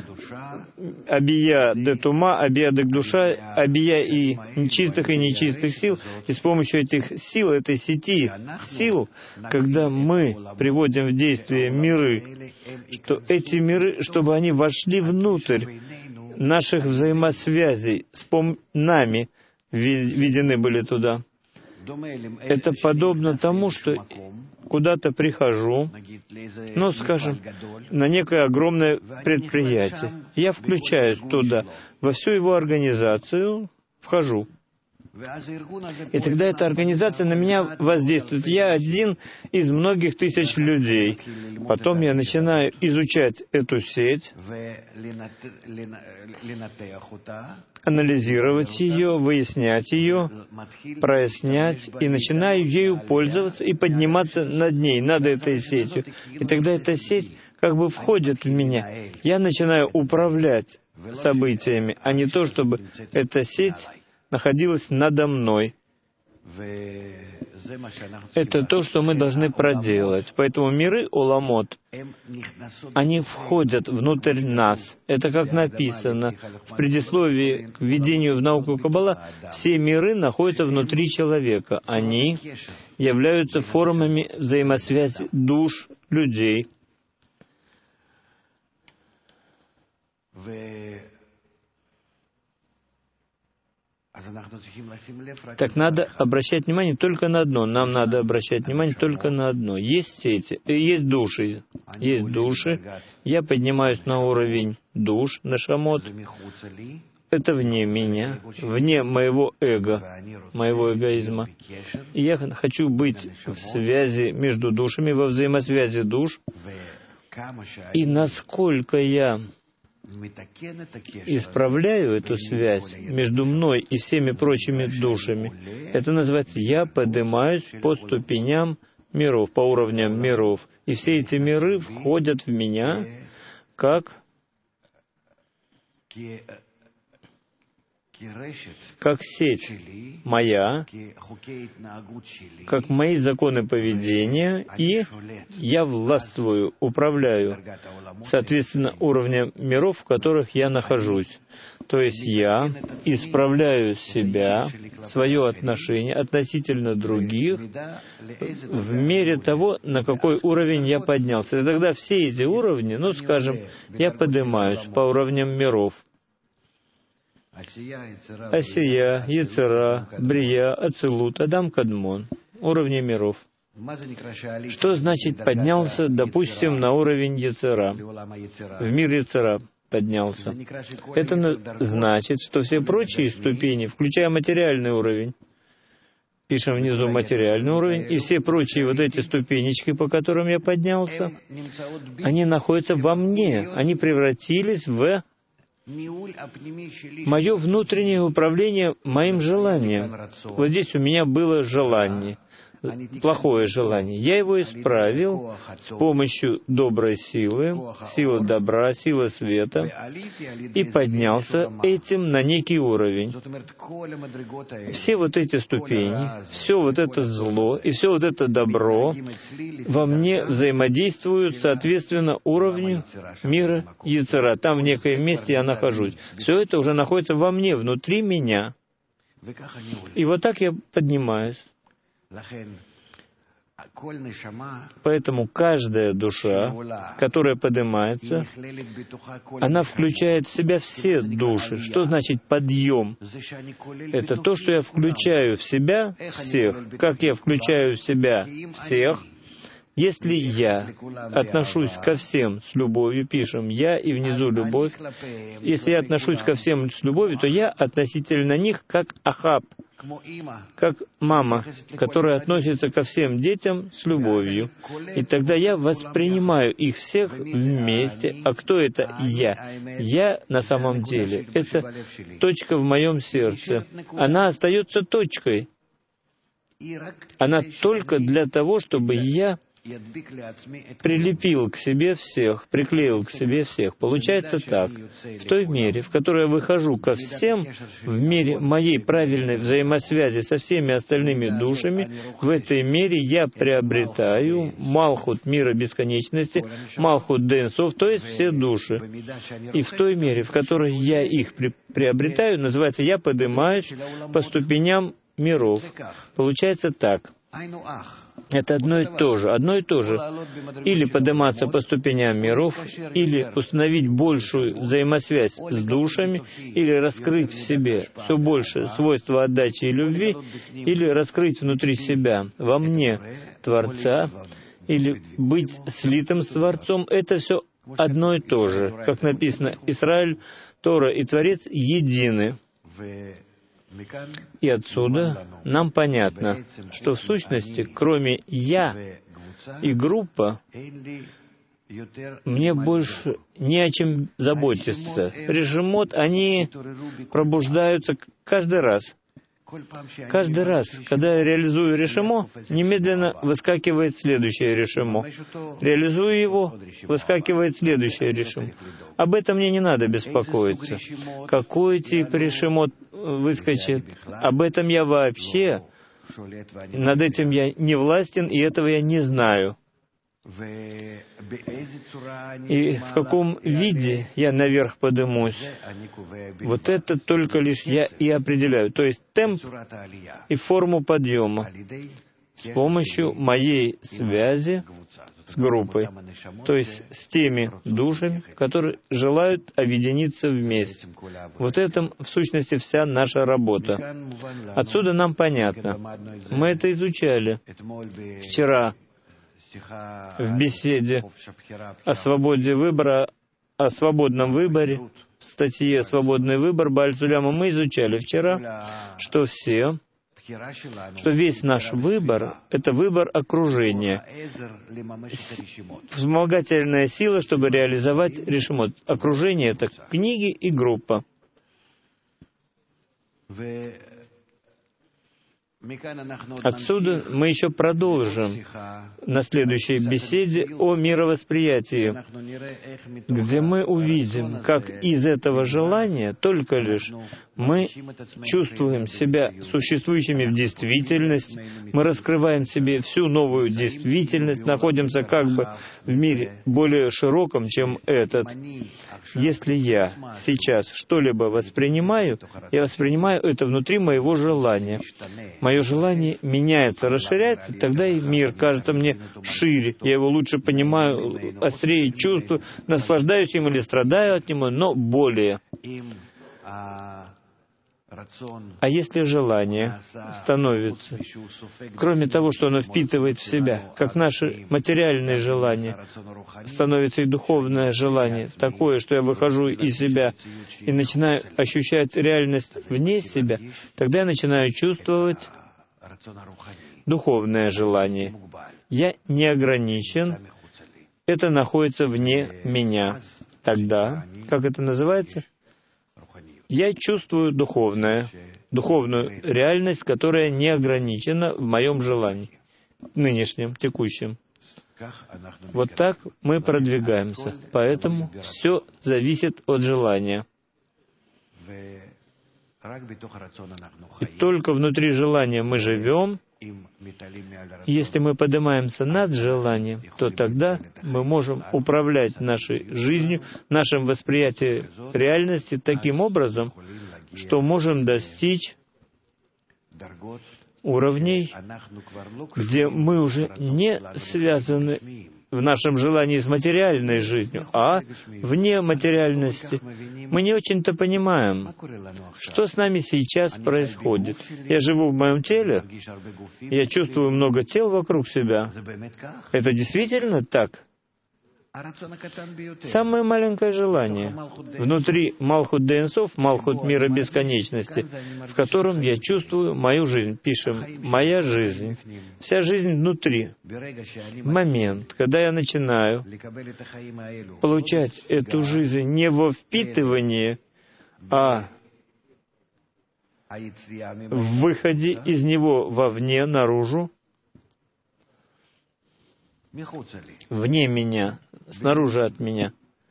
абия де тума, абия де душа, абия и чистых, и нечистых сил. И с помощью этих сил, этой сети сил, когда мы приводим в действие миры, что эти миры, чтобы они вошли внутрь наших взаимосвязей, нами введены были туда. Это подобно тому, что куда-то прихожу, ну, скажем, на некое огромное предприятие. Я включаюсь туда, во всю его организацию вхожу. И тогда эта организация на меня воздействует. Я один из многих тысяч людей. Потом я начинаю изучать эту сеть, анализировать ее, выяснять ее, прояснять, и начинаю ею пользоваться и подниматься над ней, над этой сетью. И тогда эта сеть как бы входит в меня. Я начинаю управлять событиями, а не то, чтобы эта сеть находилась надо мной. Это то, что мы должны проделать. Поэтому миры Оламот, они входят внутрь нас. Это как написано в предисловии к введению в науку Каббала. Все миры находятся внутри человека. Они являются формами взаимосвязи душ людей. Так надо обращать внимание только на одно. Нам надо обращать внимание только на одно. Есть сети, есть души. Есть души. Я поднимаюсь на уровень душ, на шамот. Это вне меня, вне моего эго, моего эгоизма. И я хочу быть в связи между душами, во взаимосвязи душ. И насколько я исправляю эту связь между мной и всеми прочими душами, это называется «я поднимаюсь по ступеням миров, по уровням миров». И все эти миры входят в меня как сеть моя, как мои законы поведения, и я властвую, управляю, соответственно, уровнем миров, в которых я нахожусь. То есть я исправляю себя, свое отношение относительно других в мере того, на какой уровень я поднялся. И тогда все эти уровни, скажем, я поднимаюсь по уровням миров. Асия, Йецера, Брия, Ацилут, Адам, Кадмон. Уровни миров. Что значит поднялся, допустим, на уровень Йецера? В мир Йецера поднялся. Это значит, что все прочие ступени, включая материальный уровень, пишем внизу материальный уровень, и все прочие вот эти ступенечки, по которым я поднялся, они находятся во мне. Они превратились в мое внутреннее управление моим желанием. Вот здесь у меня было желание, плохое желание. Я его исправил с помощью доброй силы, силы добра, силы света, и поднялся этим на некий уровень. Все вот эти ступени, все вот это зло и все вот это добро во мне взаимодействуют соответственно уровню мира Йецера. Там в некоем месте я нахожусь. Все это уже находится во мне, внутри меня. И вот так я поднимаюсь. Поэтому каждая душа, которая поднимается, она включает в себя все души. Что значит подъем? Это то, что я включаю в себя всех. Как я включаю в себя всех? Если я отношусь ко всем с любовью, пишем «я» и внизу «любовь». Если я отношусь ко всем с любовью, то я относительно них как Ахаб, как мама, которая относится ко всем детям с любовью. И тогда я воспринимаю их всех вместе. А кто это я? Я на самом деле — это точка в моем сердце. Она остается точкой. Она только для того, чтобы я прилепил к себе всех, приклеил к себе всех. Получается так. В той мере, в которой я выхожу ко всем, в мере моей правильной взаимосвязи со всеми остальными душами, в этой мере я приобретаю Малхут мира бесконечности, Малхут Ден Соф, то есть все души. И в той мере, в которой я их приобретаю, называется, я поднимаюсь по ступеням миров. Получается так. Это одно и то же, одно и то же. Или подниматься по ступеням миров, или установить большую взаимосвязь с душами, или раскрыть в себе все больше свойства отдачи и любви, или раскрыть внутри себя, во мне, Творца, или быть слитым с Творцом. Это все одно и то же. Как написано, Исраиль, Тора и Творец едины. И отсюда нам понятно, что в сущности, кроме «я» и группа, мне больше не о чем заботиться. Решимот, они пробуждаются каждый раз. Каждый раз, когда я реализую решимо, немедленно выскакивает следующее решимо. Реализую его, выскакивает следующее решимо. Об этом мне не надо беспокоиться. Какой тип решимо выскочит, об этом я вообще, над этим я не властен, и этого я не знаю. И в каком виде я наверх поднимусь, вот это только лишь я и определяю. То есть темп и форму подъема с помощью моей связи с группой, то есть с теми душами, которые желают объединиться вместе. Вот это, в сущности, вся наша работа. Отсюда нам понятно. Мы это изучали вчера в беседе о свободе выбора, о свободном выборе, в статье «Свободный выбор» Бааль Суляма мы изучали вчера, что весь наш выбор — это выбор окружения, вспомогательная сила, чтобы реализовать решимот. Окружение — это книги и группа. Отсюда мы еще продолжим на следующей беседе о мировосприятии, где мы увидим, как из этого желания только лишь мы чувствуем себя существующими в действительности, мы раскрываем себе всю новую действительность, находимся как бы в мире более широком, чем этот. Если я сейчас что-либо воспринимаю, я воспринимаю это внутри моего желания. Мое желание меняется, расширяется, тогда и мир кажется мне шире. Я его лучше понимаю, острее чувствую, наслаждаюсь им или страдаю от него, но более. А если желание становится, кроме того, что оно впитывает в себя, как наше материальное желание, становится и духовное желание, такое, что я выхожу из себя и начинаю ощущать реальность вне себя, тогда я начинаю чувствовать духовное желание. Я не ограничен, это находится вне меня. Тогда, как это называется? Я чувствую духовную реальность, которая не ограничена в моем желании, нынешнем, текущем. Вот так мы продвигаемся. Поэтому все зависит от желания. И только внутри желания мы живем. Если мы поднимаемся над желанием, то тогда мы можем управлять нашей жизнью, нашим восприятием реальности таким образом, что можем достичь уровней, где мы уже не связаны в нашем желании с материальной жизнью, а вне материальности. Мы не очень-то понимаем, что с нами сейчас происходит. Я живу в моем теле, я чувствую много тел вокруг себя. Это действительно так? Самое маленькое желание внутри Малхут де Эн Соф, Малхут мира бесконечности, в котором я чувствую мою жизнь. Пишем «моя жизнь». Вся жизнь внутри. В момент, когда я начинаю получать эту жизнь не во впитывании, а в выходе из него вовне, наружу, вне меня, снаружи от меня.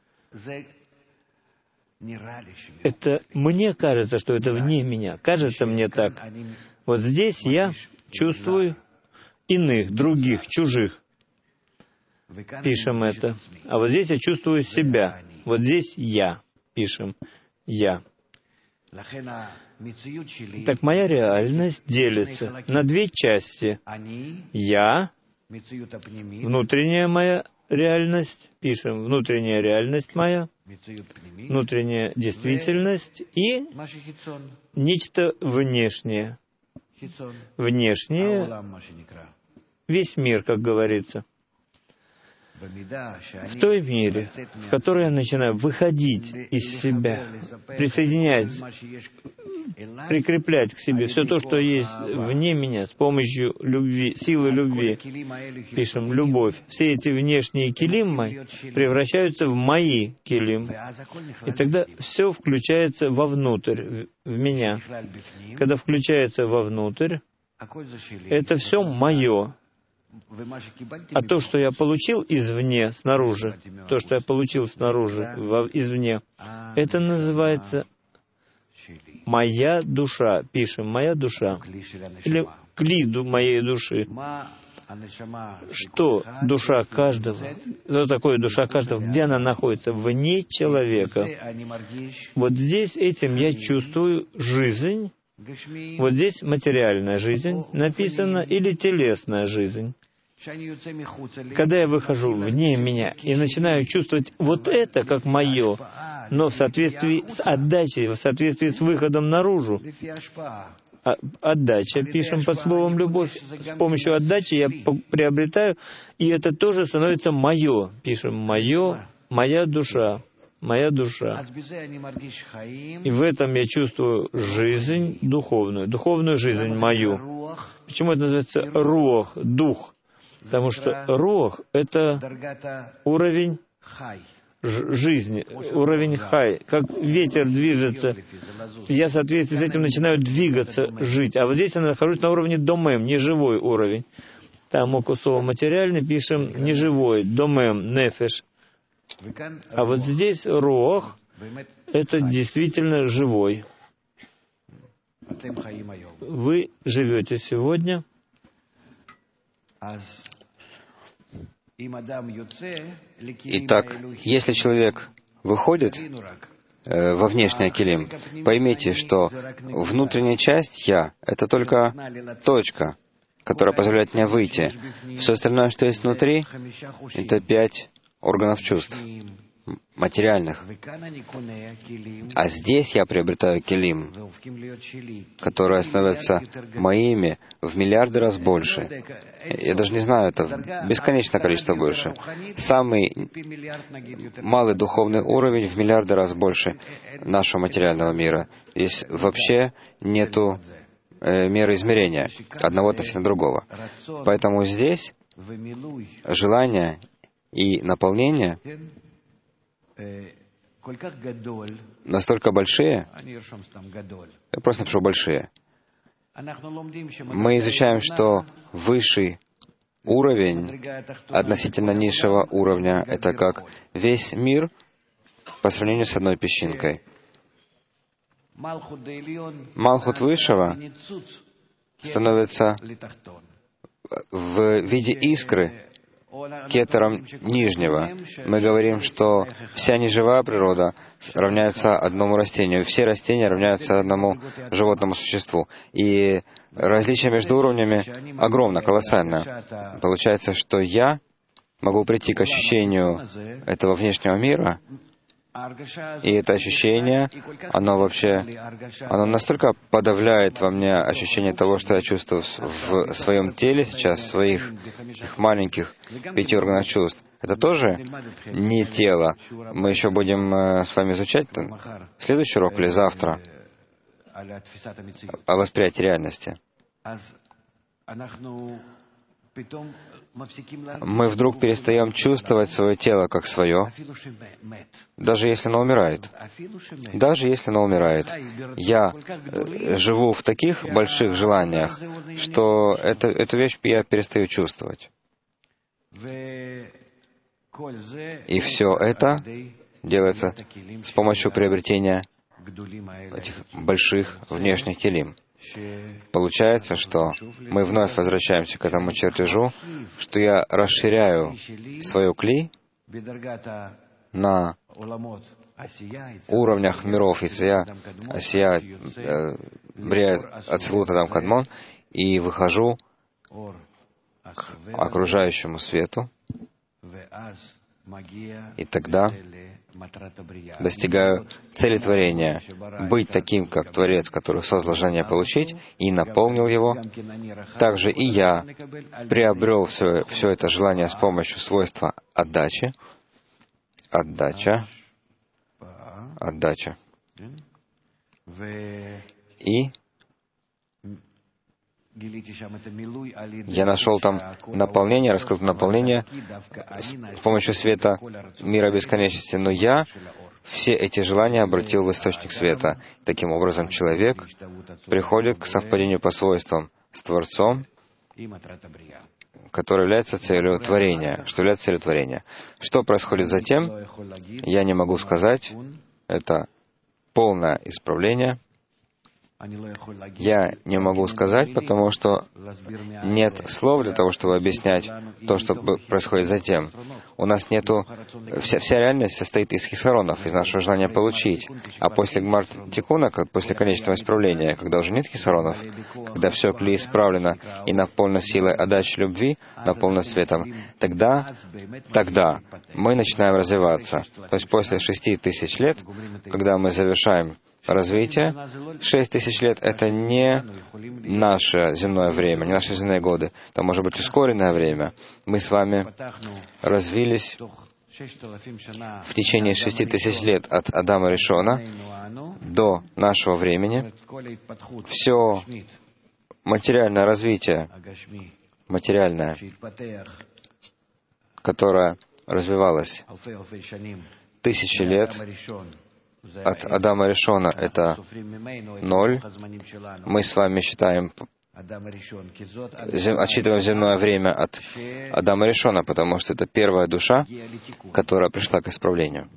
Это мне кажется, что это вне меня. Кажется мне так. Вот здесь я чувствую иных, других, чужих. Пишем это. А вот здесь я чувствую себя. Вот здесь я. Пишем. Я. Так моя реальность делится на две части. Я, внутренняя моя реальность, пишем, внутренняя реальность моя, внутренняя действительность и нечто внешнее. Внешнее, весь мир, как говорится. В той мере, в которой я начинаю выходить из себя, присоединять, прикреплять к себе все то, что есть вне меня, с помощью любви, силы любви, пишем «любовь», все эти внешние килим мои превращаются в мои килим. И тогда все включается вовнутрь, в меня. Когда включается вовнутрь, это все мое. А то, что я получил извне, снаружи, то, что я получил снаружи, извне, это называется «моя душа». Пишем «моя душа». Или «кли моей души». Что душа каждого? Что такое душа каждого? Где она находится? Вне человека. Вот здесь этим я чувствую жизнь. Вот здесь материальная жизнь написана или телесная жизнь. Когда я выхожу вне меня и начинаю чувствовать вот это как мое, но в соответствии с отдачей, в соответствии с выходом наружу. Отдача, пишем под словом «любовь». С помощью отдачи я приобретаю, и это тоже становится мое. Пишем «мое», «моя душа». Моя душа. И в этом я чувствую жизнь духовную жизнь мою. Почему это называется руах, дух? Потому что руах — это уровень жизни, уровень хай. Как ветер движется, я в соответствии с этим начинаю двигаться, жить. А вот здесь я нахожусь на уровне домем, неживой уровень. Там окусово материальный пишем неживой, домем, нефеш. А вот здесь руах — это действительно живой. Вы живете сегодня. Итак, если человек выходит во внешний килим, поймите, что внутренняя часть «я» — это только точка, которая позволяет мне выйти. Все остальное, что есть внутри, это 5 органов чувств, материальных. А здесь я приобретаю килим, которые становятся моими в миллиарды раз больше. Я даже не знаю, это бесконечное количество больше. Самый малый духовный уровень в миллиарды раз больше нашего материального мира. Здесь вообще нету меры измерения одного относительно другого. Поэтому здесь желание и наполнение настолько большие, я просто напишу «большие». Мы изучаем, что высший уровень относительно низшего уровня — это как весь мир по сравнению с одной песчинкой. Малхут высшего становится в виде искры кетером нижнего. Мы говорим, что вся неживая природа равняется одному растению, все растения равняются одному животному существу. И различие между уровнями огромно, колоссально. Получается, что я могу прийти к ощущению этого внешнего мира, и это ощущение, оно настолько подавляет во мне ощущение того, что я чувствую в своем теле сейчас, в своих маленьких 5 органах чувств. Это тоже не тело. Мы еще будем с вами изучать следующий урок или завтра о восприятии реальности. Мы вдруг перестаем чувствовать свое тело как свое, даже если оно умирает. Даже если оно умирает. Я живу в таких больших желаниях, что эту вещь я перестаю чувствовать. И все это делается с помощью приобретения этих больших внешних килим. Получается, что мы вновь возвращаемся к этому чертежу, что я расширяю свое кли на уровнях миров Исия, Асия, Брия, Ацилут, Адам, Кадмон, и выхожу к окружающему свету, и тогда достигаю цели творения, быть таким, как Творец, который создал желание получить и наполнил его, также и я приобрел все это желание с помощью свойства отдачи, отдача. И я нашел там наполнение, раскрыл наполнение с помощью света мира бесконечности, но я все эти желания обратил в источник света. Таким образом, человек приходит к совпадению по свойствам с Творцом, который является целью творения. Что является целью творения? Что происходит затем? Я не могу сказать. Это полное исправление. Я не могу сказать, потому что нет слов для того, чтобы объяснять то, что происходит затем. У нас нету... Вся реальность состоит из хисаронов, из нашего желания получить. А после гмар тикуна, после конечного исправления, когда уже нет хисаронов, когда все кли исправлено и наполнено силой отдачи любви, наполнено светом, тогда мы начинаем развиваться. То есть после 6000 лет, когда мы завершаем развитие, 6000 лет — это не наше земное время, не наши земные годы. Это может быть ускоренное время. Мы с вами развились в течение 6000 лет от Адама Ришона до нашего времени. Все материальное развитие, которое развивалось тысячи лет, от Адама Ришона это 0. Мы с вами считаем, отсчитываем земное время от Адама Ришона, потому что это первая душа, которая пришла к исправлению.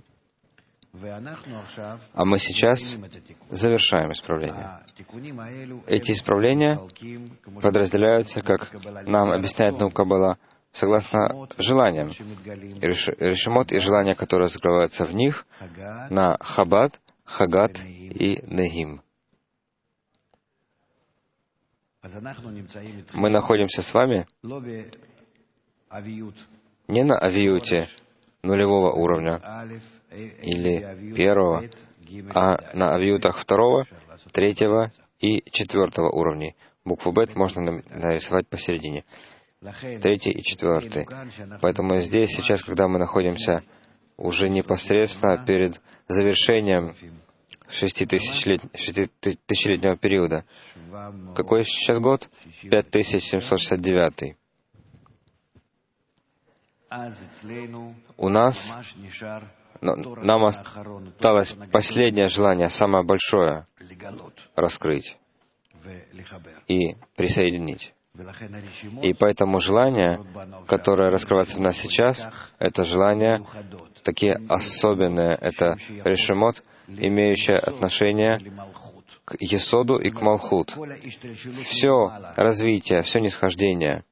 А мы сейчас завершаем исправление. Эти исправления подразделяются, как нам объясняет наука Каббала, согласно желаниям. Решимот и желания, которые закрываются в них, на Хабад, Хагат и Негим. Мы находимся с вами не на авиюте нулевого уровня или первого, а на авиютах 2, 3 и 4 уровней. Букву Бет можно нарисовать посередине. 3 и 4. Поэтому здесь, сейчас, когда мы находимся уже непосредственно перед завершением 6000-летнего периода. Какой сейчас год? 5769. У нас, нам осталось последнее желание, самое большое, раскрыть и присоединить. И поэтому желания, которые раскрываются в нас сейчас, это желания такие особенные, это решимот, имеющее отношение к Есоду и к Малхут. Все развитие, все нисхождение,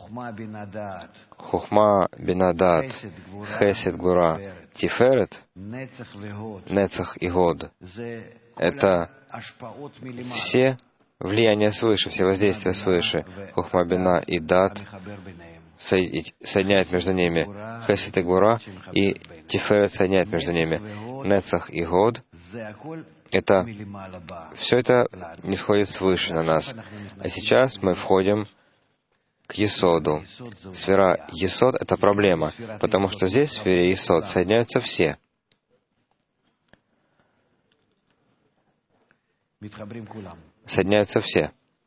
Хохма, Бинадат, Хесед, Гура, Тиферет, Нецах и Год — это все влияние свыше, все воздействия свыше, Хохма, Бина и Дат соединяет между ними, Хесед и Гура, и Тиферет соединяет между ними, Нецах и Год. Это все это нисходит свыше на нас. А сейчас мы входим к Есоду. Сфера Есод — это проблема, потому что здесь в сфере Есод соединяются все. Соединяются все.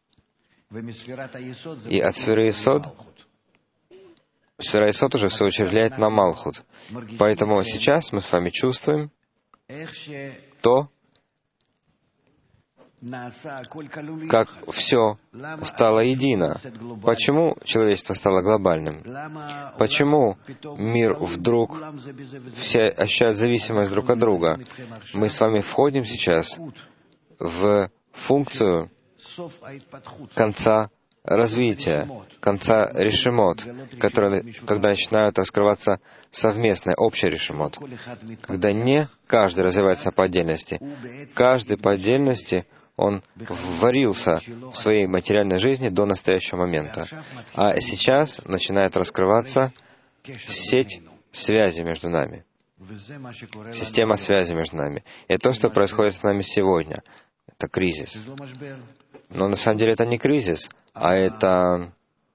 И от сферы Есод, сфера Есод уже, в свою очередь, влияет на Малхут. Поэтому сейчас мы с вами чувствуем то, как все стало едино. Почему человечество стало глобальным? Почему мир вдруг все ощущают зависимость друг от друга? Мы с вами входим сейчас в функцию конца развития, конца решимот, когда начинают раскрываться совместные, общие решимот, когда не каждый развивается по отдельности. Каждый по отдельности, он варился в своей материальной жизни до настоящего момента. А сейчас начинает раскрываться сеть связи между нами. Система связи между нами. И это то, что происходит с нами сегодня. Это кризис. Но на самом деле это не кризис, а это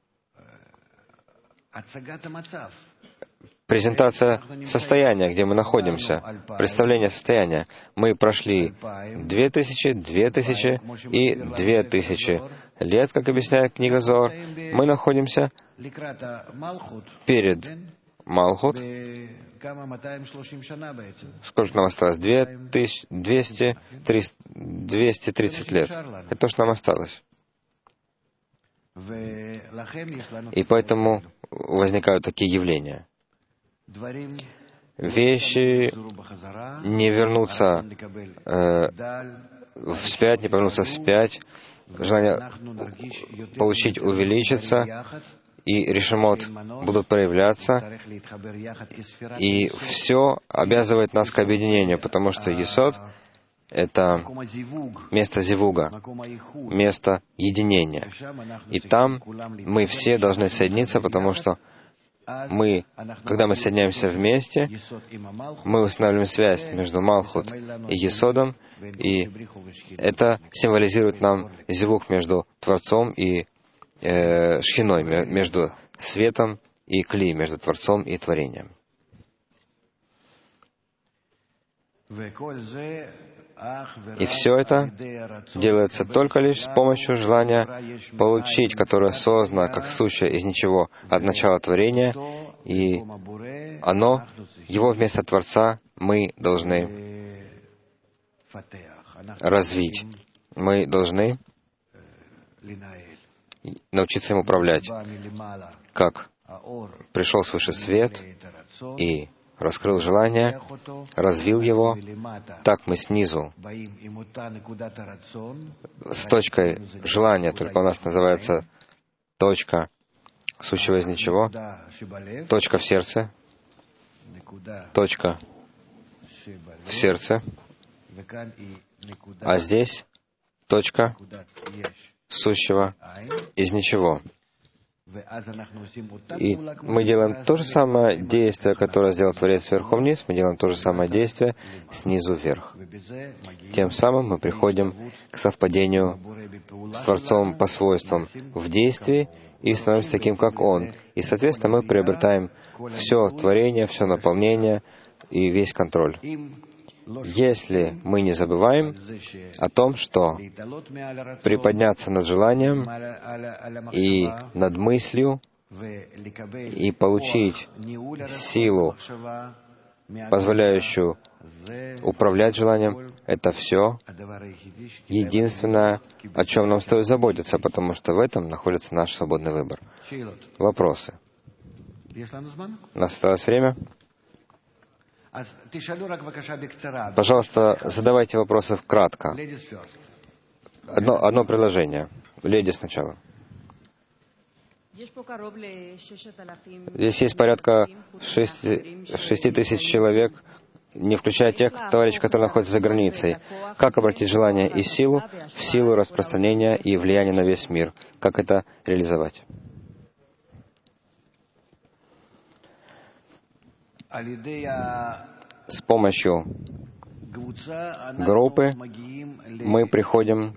презентация состояния, где мы находимся, представление состояния. Мы прошли 2000, 2000 и 2000 лет, как объясняет книга Зоар. Мы находимся перед Малхут. Сколько нам осталось? 230 лет. Это то, что нам осталось. И поэтому возникают такие явления. Вещи не вернутся вспять, не повернутся вспять. Желание получить увеличится, и решимот будут проявляться, и все обязывает нас к объединению, потому что Есод — это место зивуга, место единения. И там мы все должны соединиться, потому что когда мы соединяемся вместе, мы устанавливаем связь между Малхут и Есодом, и это символизирует нам зивуг между Творцом и Шхиной, между светом и Кли, между Творцом и Творением. И все это делается только лишь с помощью желания получить, которое создано как сущее из ничего от начала творения, и его вместо Творца мы должны развить. Мы должны научиться им управлять. Как пришел свыше свет и раскрыл желание, развил его, так мы снизу, с точкой желания, только у нас называется точка сущего из ничего, точка в сердце, точка в сердце, а здесь точка сущего из ничего. И мы делаем то же самое действие, которое сделал Творец сверху вниз, мы делаем то же самое действие снизу вверх. Тем самым мы приходим к совпадению с Творцом по свойствам в действии и становимся таким, как Он. И, соответственно, мы приобретаем все творение, все наполнение и весь контроль. Если мы не забываем о том, что приподняться над желанием и над мыслью и получить силу, позволяющую управлять желанием, это все единственное, о чем нам стоит заботиться, потому что в этом находится наш свободный выбор. Вопросы? У нас осталось время? Пожалуйста, задавайте вопросы кратко. Одно предложение. Леди сначала. Здесь есть порядка 6 тысяч человек, не включая тех товарищей, которые находятся за границей. Как обратить желание и силу в силу распространения и влияния на весь мир? Как это реализовать? С помощью группы мы приходим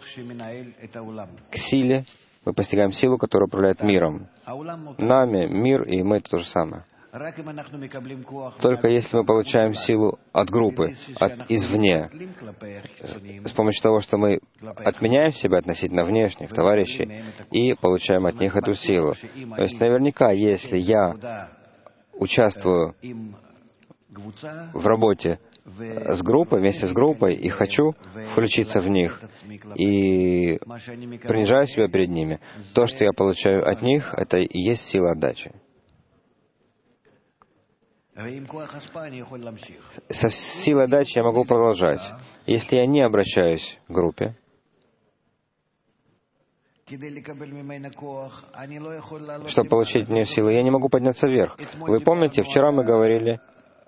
к силе, мы постигаем силу, которая управляет миром. Нами, мир и мы — это то же самое. Только если мы получаем силу от группы, извне, с помощью того, что мы отменяем себя относительно внешних товарищей и получаем от них эту силу. То есть наверняка, если я участвую в работе с группой, вместе с группой, и хочу включиться в них, и принижаю себя перед ними, то, что я получаю от них, это и есть сила отдачи. Со силой отдачи я могу продолжать. Если я не обращаюсь к группе, чтобы получить в нее силы, я не могу подняться вверх. Вы помните, вчера мы говорили,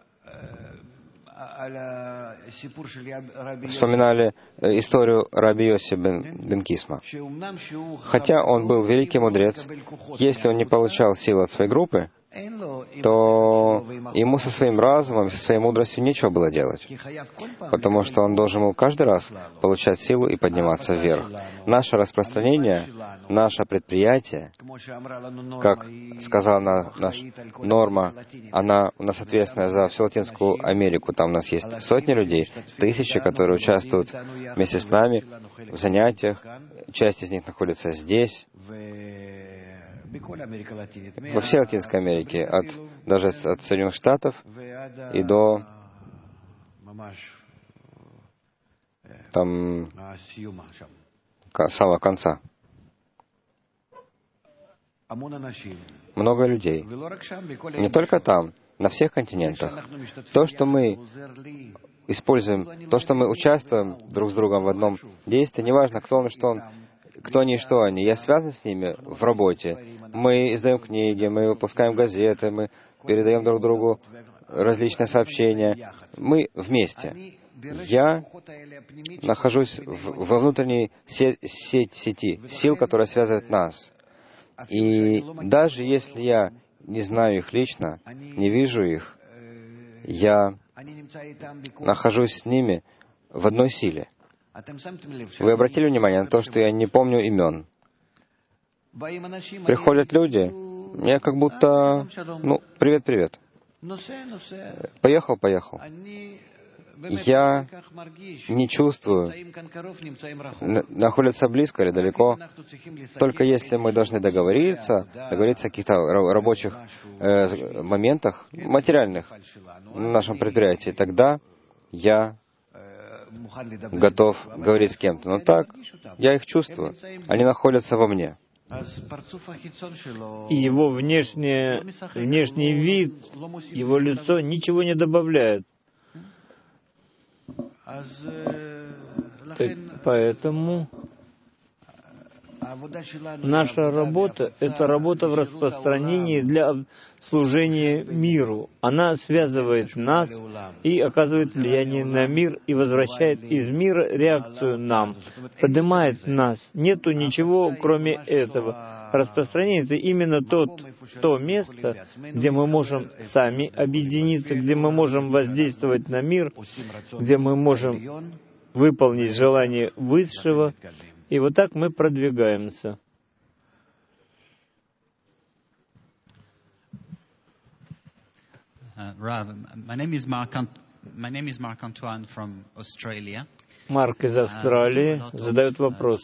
вспоминали историю Раби Йоси бен Кисма. Хотя он был великий мудрец, если он не получал силы от своей группы, то ему со своим разумом, со своей мудростью нечего было делать, потому что он должен был каждый раз получать силу и подниматься вверх. Наше распространение, наше предприятие, как сказала наша Норма, она у нас ответственная за всю Латинскую Америку. Там у нас есть сотни людей, тысячи, которые участвуют вместе с нами в занятиях. Часть из них находится здесь, во всей Латинской Америке, даже от Соединенных Штатов и до там самого конца. Много людей. Не только там, на всех континентах. То, что мы используем, то, что мы участвуем друг с другом в одном действии, неважно, кто он, что он, кто они и что они. Я связан с ними в работе. Мы издаем книги, мы выпускаем газеты, мы передаем друг другу различные сообщения. Мы вместе. Я нахожусь во внутренней сети сил, которая связывает нас. И даже если я не знаю их лично, не вижу их, я нахожусь с ними в одной силе. Вы обратили внимание на то, что я не помню имен? Приходят люди, я как будто, привет. Поехал. Я не чувствую, находятся близко или далеко. Только если мы должны договориться о каких-то рабочих моментах, материальных на нашем предприятии, тогда я готов говорить с кем-то. Но так, я их чувствую. Они находятся во мне. И его внешний вид, его лицо ничего не добавляет. Поэтому наша работа — это работа в распространении для служения миру. Она связывает нас и оказывает влияние на мир и возвращает из мира реакцию нам, поднимает нас. Нету ничего, кроме этого. Распространение — это именно то место, где мы можем сами объединиться, где мы можем воздействовать на мир, где мы можем выполнить желание Высшего, и вот так мы продвигаемся. Rav, my name is Mark Antoine from Australia. Марк из Австралии задает вопрос.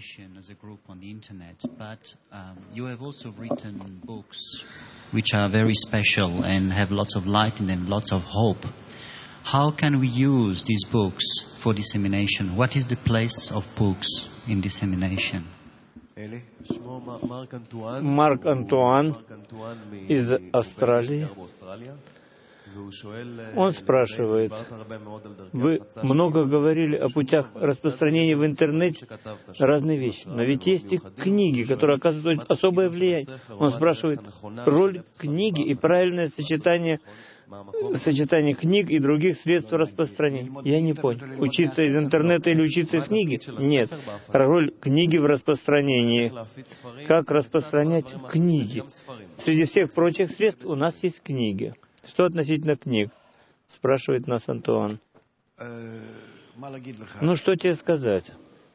You have also written books which are very special and have lots of light in them, lots of hope. How can we use these books for dissemination? What is the place of books in dissemination? Марк Антуан из Австралии. Он спрашивает, вы много говорили о путях распространения в интернете, разные вещи, но ведь есть и книги, которые оказывают особое влияние. Он спрашивает, роль книги и правильное сочетание книг и других средств распространения. Я не понял. Учиться из интернета или учиться из книги? Нет. Роль книги в распространении. Как распространять книги? Среди всех прочих средств у нас есть книги. Что относительно книг? Спрашивает нас Антуан. Ну, что тебе сказать?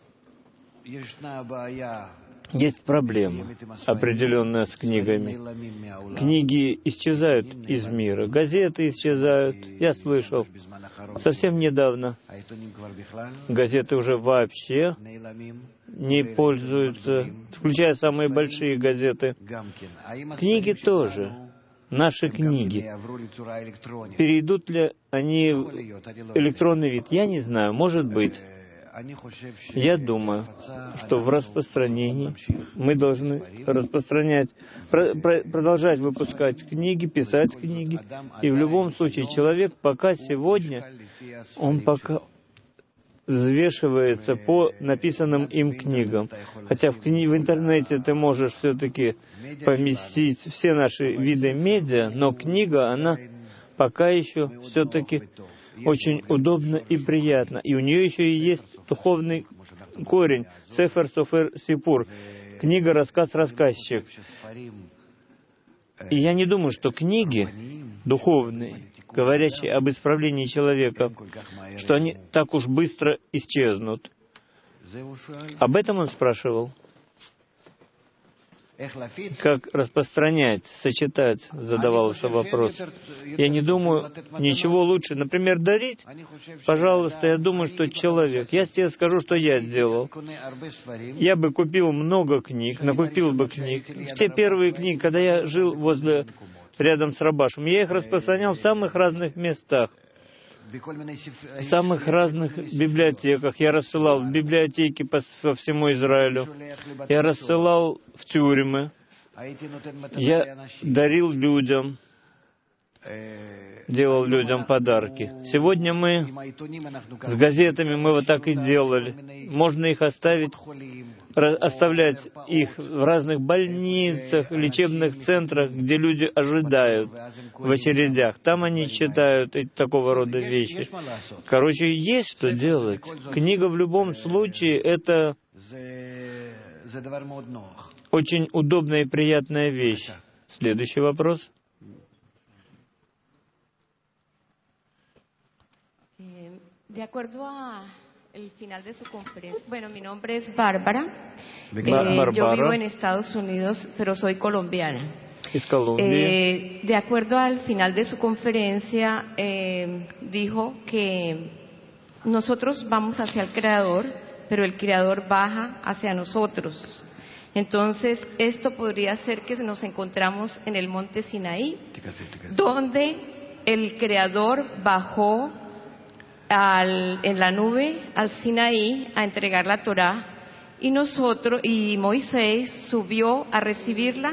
Есть проблема определенная с книгами. Книги исчезают из мира, газеты исчезают. Я слышал, совсем недавно газеты уже вообще не пользуются, включая самые большие газеты. Книги тоже. Наши книги. Перейдут ли они в электронный вид? Я не знаю, может быть. Я думаю, что в распространении мы должны распространять, продолжать выпускать книги, писать книги. И в любом случае человек пока сегодня, он пока взвешивается по написанным им книгам. Хотя в интернете ты можешь все-таки поместить все наши виды медиа, но книга, она пока еще все-таки очень удобна и приятна. И у нее еще и есть духовный корень. Сефер Софер Сипур. Книга «Рассказ-рассказчик». И я не думаю, что книги духовные, говорящие об исправлении человека, что они так уж быстро исчезнут. Об этом он спрашивал. Как распространять, сочетать, задавался вопрос. Я не думаю, ничего лучше. Например, дарить? Пожалуйста, я думаю, что человек. Я тебе скажу, что я сделал. Я бы купил много книг, накупил бы книг. В те первые книги, когда я жил рядом с Рабашем, я их распространял в самых разных местах. В самых разных библиотеках. Я рассылал в библиотеки по всему Израилю. Я рассылал в тюрьмы. Я дарил людям, делал людям подарки. Сегодня мы с газетами, мы вот так и делали. Можно их оставлять их в разных больницах, лечебных центрах, где люди ожидают в очередях. Там они читают такого рода вещи. Короче, есть что делать. Книга в любом случае — это очень удобная и приятная вещь. Следующий вопрос. De acuerdo al final de su conferencia, bueno, mi nombre es Bárbara. Yo vivo en Estados Unidos, pero soy colombiana. De acuerdo al final de su conferencia, dijo que nosotros vamos hacia el Creador, pero el Creador baja hacia nosotros. Entonces, esto podría ser que nos encontramos en el monte Sinaí, donde el Creador bajó en la nube al Sinaí a entregar la Torá, y Moisés subió a recibirla.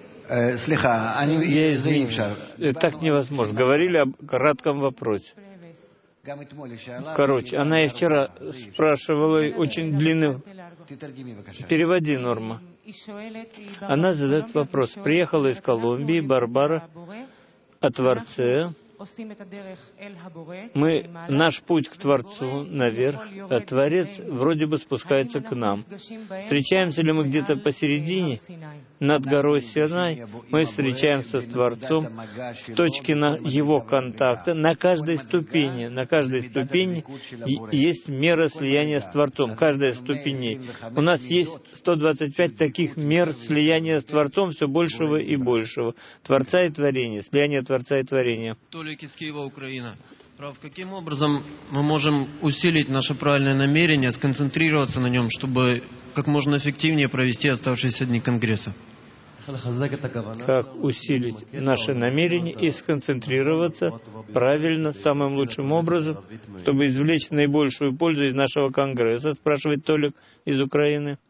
Так невозможно. Говорили о кратком вопросе. Короче, она и вчера спрашивала очень длинный. Переводи, Норма. Она задает вопрос. Приехала из Колумбии Барбара о Творце. Наш путь к Творцу наверх, а Творец вроде бы спускается к нам. Встречаемся ли мы где-то посередине, над горой Синай? Мы встречаемся с Творцом в точке Его контакта. На каждой ступени есть мера слияния с Творцом. Каждая ступень. У нас есть 125 таких мер слияния с Творцом, все большего и большего. Творца и творения, слияние Творца и творения. Из Киева, Украина. Каким образом мы можем усилить наше правильное намерение, сконцентрироваться на нем, чтобы как можно эффективнее провести оставшиеся дни Конгресса? Как усилить наше намерение и сконцентрироваться правильно, самым лучшим образом, чтобы извлечь наибольшую пользу из нашего Конгресса, спрашивает Толик из Украины.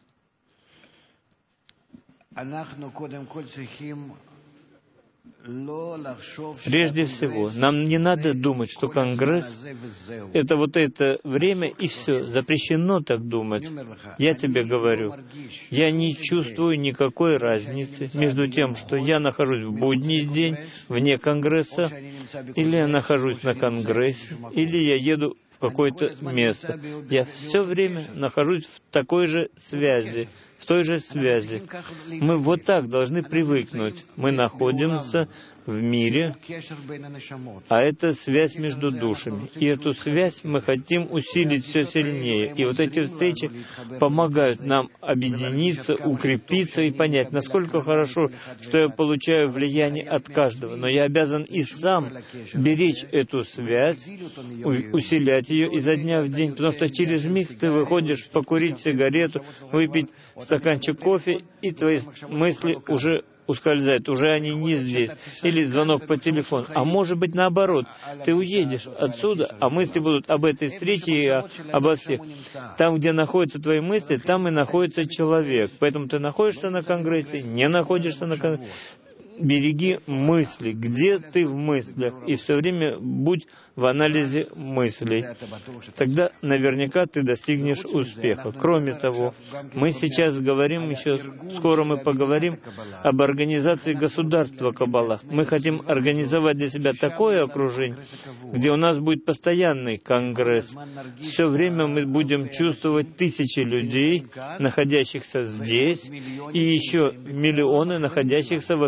Прежде всего, нам не надо думать, что Конгресс — это вот это время и все. Запрещено так думать. Я тебе говорю, я не чувствую никакой разницы между тем, что я нахожусь в будний день вне Конгресса, или я нахожусь на Конгрессе, или я еду в какое-то место. Я все время нахожусь в такой же связи. В той же связи. Мы вот так должны привыкнуть. Мы находимся в мире, а это связь между душами. И эту связь мы хотим усилить все сильнее. И вот эти встречи помогают нам объединиться, укрепиться и понять, насколько хорошо, что я получаю влияние от каждого. Но я обязан и сам беречь эту связь, усилять ее изо дня в день, потому что через миг ты выходишь покурить сигарету, выпить стаканчик кофе, и твои мысли уже ускользают, уже они не здесь. Или звонок по телефону. А может быть наоборот, ты уедешь отсюда, а мысли будут об этой встрече и обо всех. Там, где находятся твои мысли, там и находится человек. Поэтому ты находишься на Конгрессе, не находишься на Конгрессе. Береги мысли, где ты в мыслях, и все время будь в анализе мыслей. Тогда наверняка ты достигнешь успеха. Кроме того, мы сейчас говорим, еще скоро мы поговорим об организации государства Каббала. Мы хотим организовать для себя такое окружение, где у нас будет постоянный конгресс. Все время мы будем чувствовать тысячи людей, находящихся здесь, и еще миллионы, находящихся во всем мире,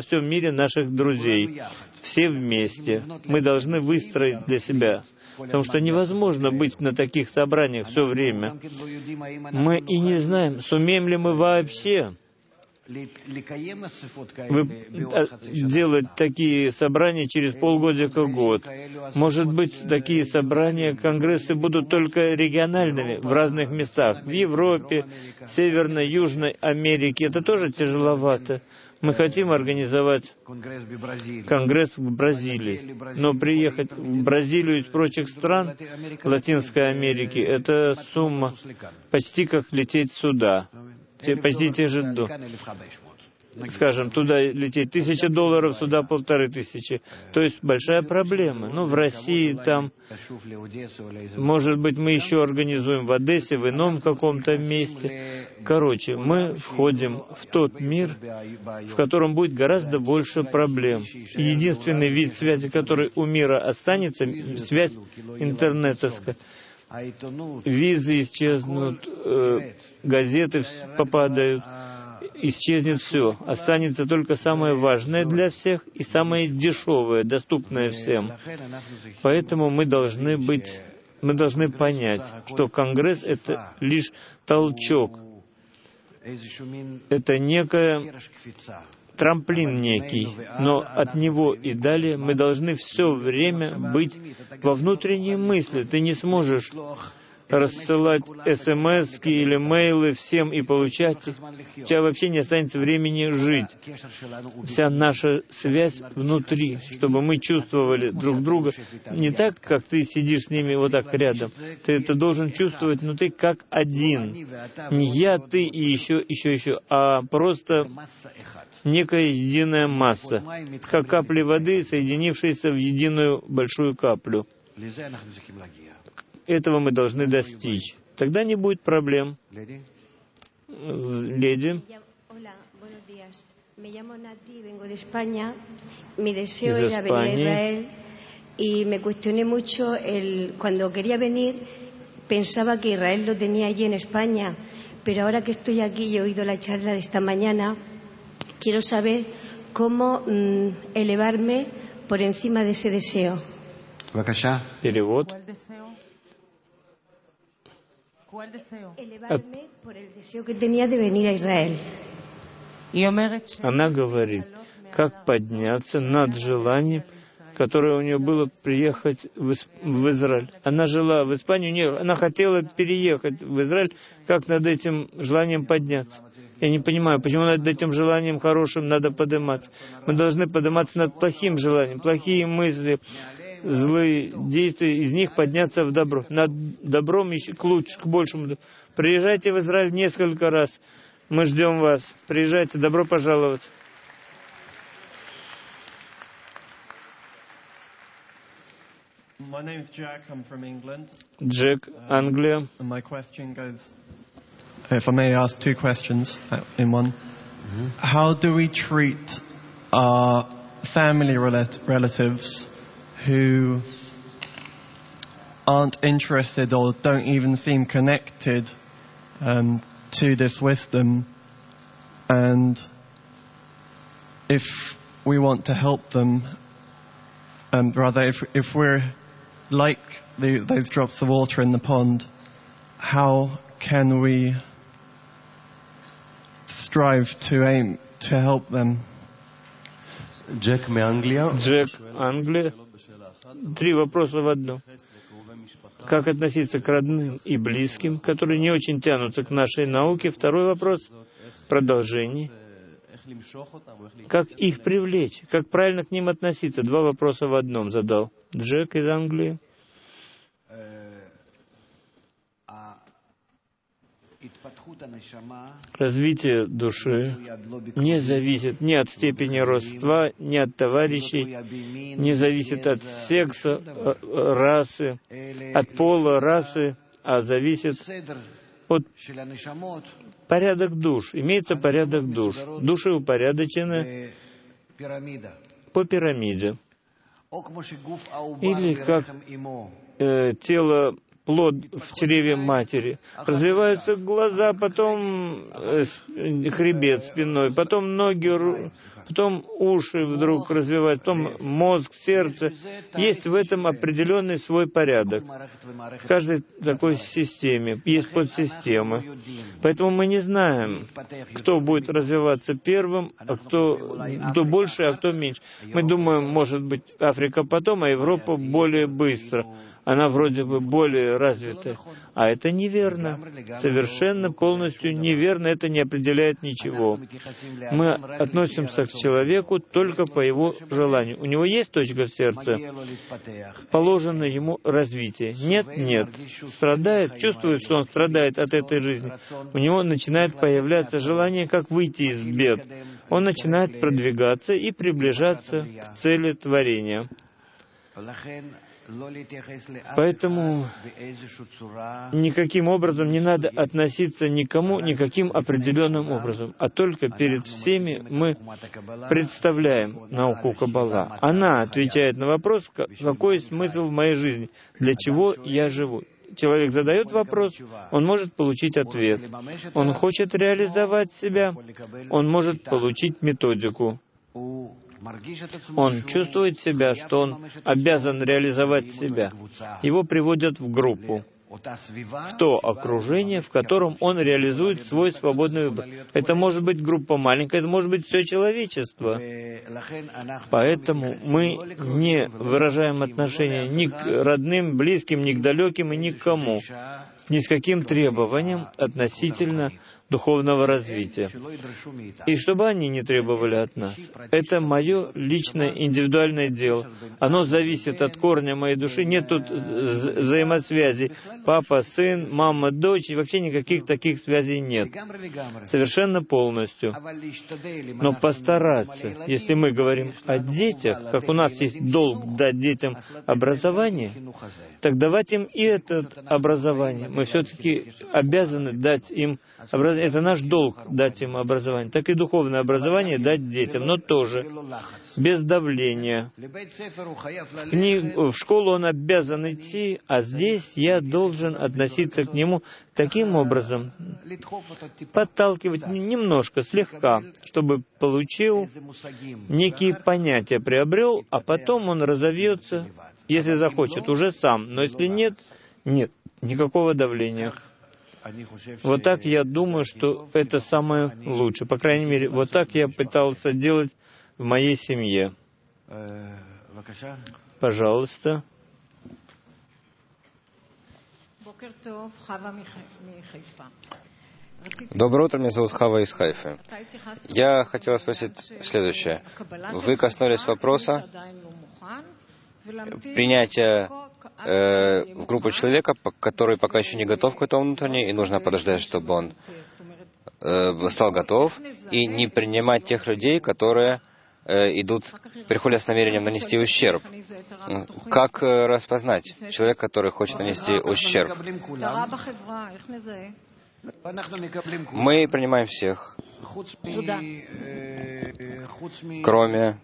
мире наших друзей. Все вместе. Мы должны выстроить для себя. Потому что невозможно быть на таких собраниях все время. Мы и не знаем, сумеем ли мы вообще делать такие собрания через полгодика-год. Может быть, такие собрания, конгрессы будут только региональными в разных местах. В Европе, Северной, Южной Америке. Это тоже тяжеловато. Мы хотим организовать конгресс в Бразилии, но приехать в Бразилию из прочих стран Латинской Америки — это сумма почти как лететь сюда. Почти те же, скажем, туда лететь $1000, сюда $1500. То есть большая проблема. Ну, в России там, может быть, мы еще организуем в Одессе, в ином каком-то месте. Короче, мы входим в тот мир, в котором будет гораздо больше проблем. И единственный вид связи, который у мира останется, связь интернетовская. Визы исчезнут, газеты попадают, исчезнет все. Останется только самое важное для всех и самое дешевое, доступное всем. Поэтому мы должны понять, что Конгресс — это лишь толчок. Это некая трамплин некий, но от него и далее мы должны все время быть во внутренней мысли. Ты не сможешь рассылать смс-ки или мейлы всем и получать их. У тебя вообще не останется времени жить. Вся наша связь внутри, чтобы мы чувствовали друг друга не так, как ты сидишь с ними вот так рядом. Ты это должен чувствовать внутри как один. Не я, ты и еще, а просто некая единая масса, как капли воды, соединившиеся в единую большую каплю. Этого мы должны достичь. Тогда не будет проблем. Леди. Из Испании. Y me cuestioné mucho cuando quería venir, pensaba que Israel lo tenía allí en España, pero ahora que estoy aquí y he oído la charla de esta mañana, quiero saber cómo elevarme por encima de ese deseo. Перевод. Elevarme por el deseo que tenía de venir a Israel. Она говорит, как подняться над желанием, которое у нее было приехать в Израиль. Она жила в Испании, она хотела переехать в Израиль, как над этим желанием подняться. Я не понимаю, почему над этим желанием хорошим надо подниматься. Мы должны подниматься над плохим желанием, плохие мысли, злые действия, из них подняться в добро. Над добром еще к лучшему, к большему. Приезжайте в Израиль несколько раз. Мы ждем вас. Приезжайте, добро пожаловать. My name is Jack. I'm from England. Джек, Англия. And my question goes, if I may ask two questions in one. How do we treat our family relatives who aren't interested or don't even seem connected to this wisdom, and if we want to help them, rather if we're like those drops of water in the pond, how can we strive to aim to help them? Джек, Англия. 3 вопроса в одном. Как относиться к родным и близким, которые не очень тянутся к нашей науке? 2 вопрос. Продолжение. Как их привлечь? Как правильно к ним относиться? 2 вопроса в одном задал Джек из Англии. Развитие души не зависит ни от степени родства, ни от товарищей, не зависит от секса, расы, от пола, расы, а зависит от порядок душ. Имеется порядок душ. Души упорядочены по пирамиде. Или как тело плод в чреве матери. Развиваются глаза, потом хребет спиной, потом ноги, потом уши вдруг развиваются, потом мозг, сердце. Есть в этом определенный свой порядок. В каждой такой системе есть подсистемы. Поэтому мы не знаем, кто будет развиваться первым, а кто больше, а кто меньше. Мы думаем, может быть, Африка потом, а Европа более быстро. Она вроде бы более развитая. А это неверно. Совершенно полностью неверно. Это не определяет ничего. Мы относимся к человеку только по его желанию. У него есть точка в сердце, положено ему развитие. Нет, нет. Страдает, чувствует, что он страдает от этой жизни. У него начинает появляться желание, как выйти из бед. Он начинает продвигаться и приближаться к цели творения. Поэтому никаким образом не надо относиться никому, никаким определенным образом, а только перед всеми мы представляем науку Каббала. Она отвечает на вопрос, какой смысл в моей жизни, для чего я живу. Человек задает вопрос, он может получить ответ. Он хочет реализовать себя, он может получить методику. Он чувствует себя, что он обязан реализовать себя. Его приводят в группу, в то окружение, в котором он реализует свой свободный выбор. Это может быть группа маленькая, это может быть все человечество. Поэтому мы не выражаем отношения ни к родным, близким, ни к далеким и ни к кому, ни с каким требованием относительно духовного развития. И чтобы они не требовали от нас. Это мое личное, индивидуальное дело. Оно зависит от корня моей души. Нет тут взаимосвязи. Папа, сын, мама, дочь. И вообще никаких таких связей нет. Совершенно полностью. Но постараться, если мы говорим о детях, как у нас есть долг дать детям образование, так давать им и это образование. Мы все-таки обязаны дать им образование. Это наш долг дать им образование. Так и духовное образование дать детям, но тоже без давления. В школу он обязан идти, а здесь я должен относиться к нему таким образом, подталкивать немножко, слегка, чтобы получил некие понятия, приобрел, а потом он разовьется, если захочет, уже сам. Но если нет, нет никакого давления. Вот так я думаю, что это самое лучшее. По крайней мере, вот так я пытался делать в моей семье. Пожалуйста. Доброе утро, меня зовут Хава из Хайфы. Я хотела спросить следующее. Вы коснулись вопроса принятия в группу человека, который пока еще не готов к этому внутреннему, и нужно подождать, чтобы он стал готов, и не принимать тех людей, которые приходят с намерением нанести ущерб. Как распознать человека, который хочет нанести ущерб? Мы принимаем всех, кроме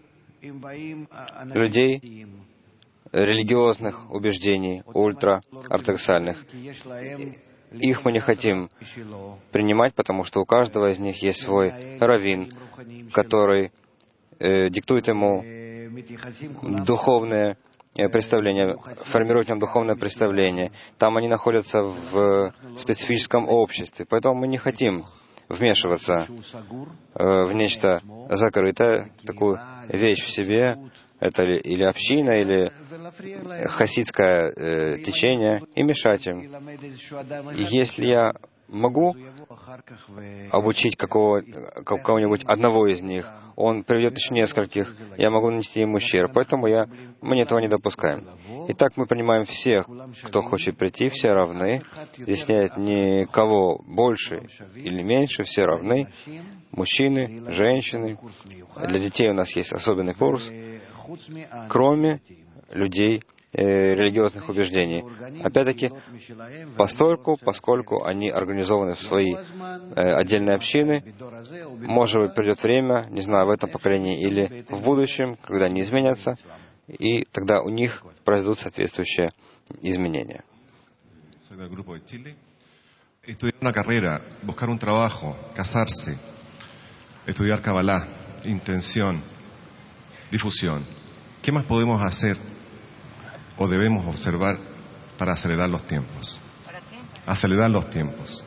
людей религиозных убеждений, ультра-ортодоксальных. Их мы не хотим принимать, потому что у каждого из них есть свой раввин, который диктует ему духовное представление, формирует в нем духовное представление. Там они находятся в специфическом обществе. Поэтому мы не хотим вмешиваться в нечто закрытое, такую вещь в себе. Это или община, или хасидское течение, и мешать им. И если я могу обучить кого-нибудь одного из них, он приведет еще нескольких, я могу нанести им ущерб, поэтому мы этого не допускаем. Итак, мы принимаем всех, кто хочет прийти, все равны. Здесь нет никого больше или меньше, все равны. Мужчины, женщины. Для детей у нас есть особенный курс, кроме людей религиозных убеждений. Опять-таки, поскольку они организованы в свои отдельные общины, может быть, придет время, не знаю, в этом поколении или в будущем, когда они изменятся, и тогда у них произойдут соответствующие изменения. soy del grupo de Chile. Estudiar una carrera, buscar un trabajo, casarse, estudiar Kabbalah, intención, difusión. ¿Qué más podemos hacer o debemos observar para acelerar los tiempos? Acelerar los tiempos.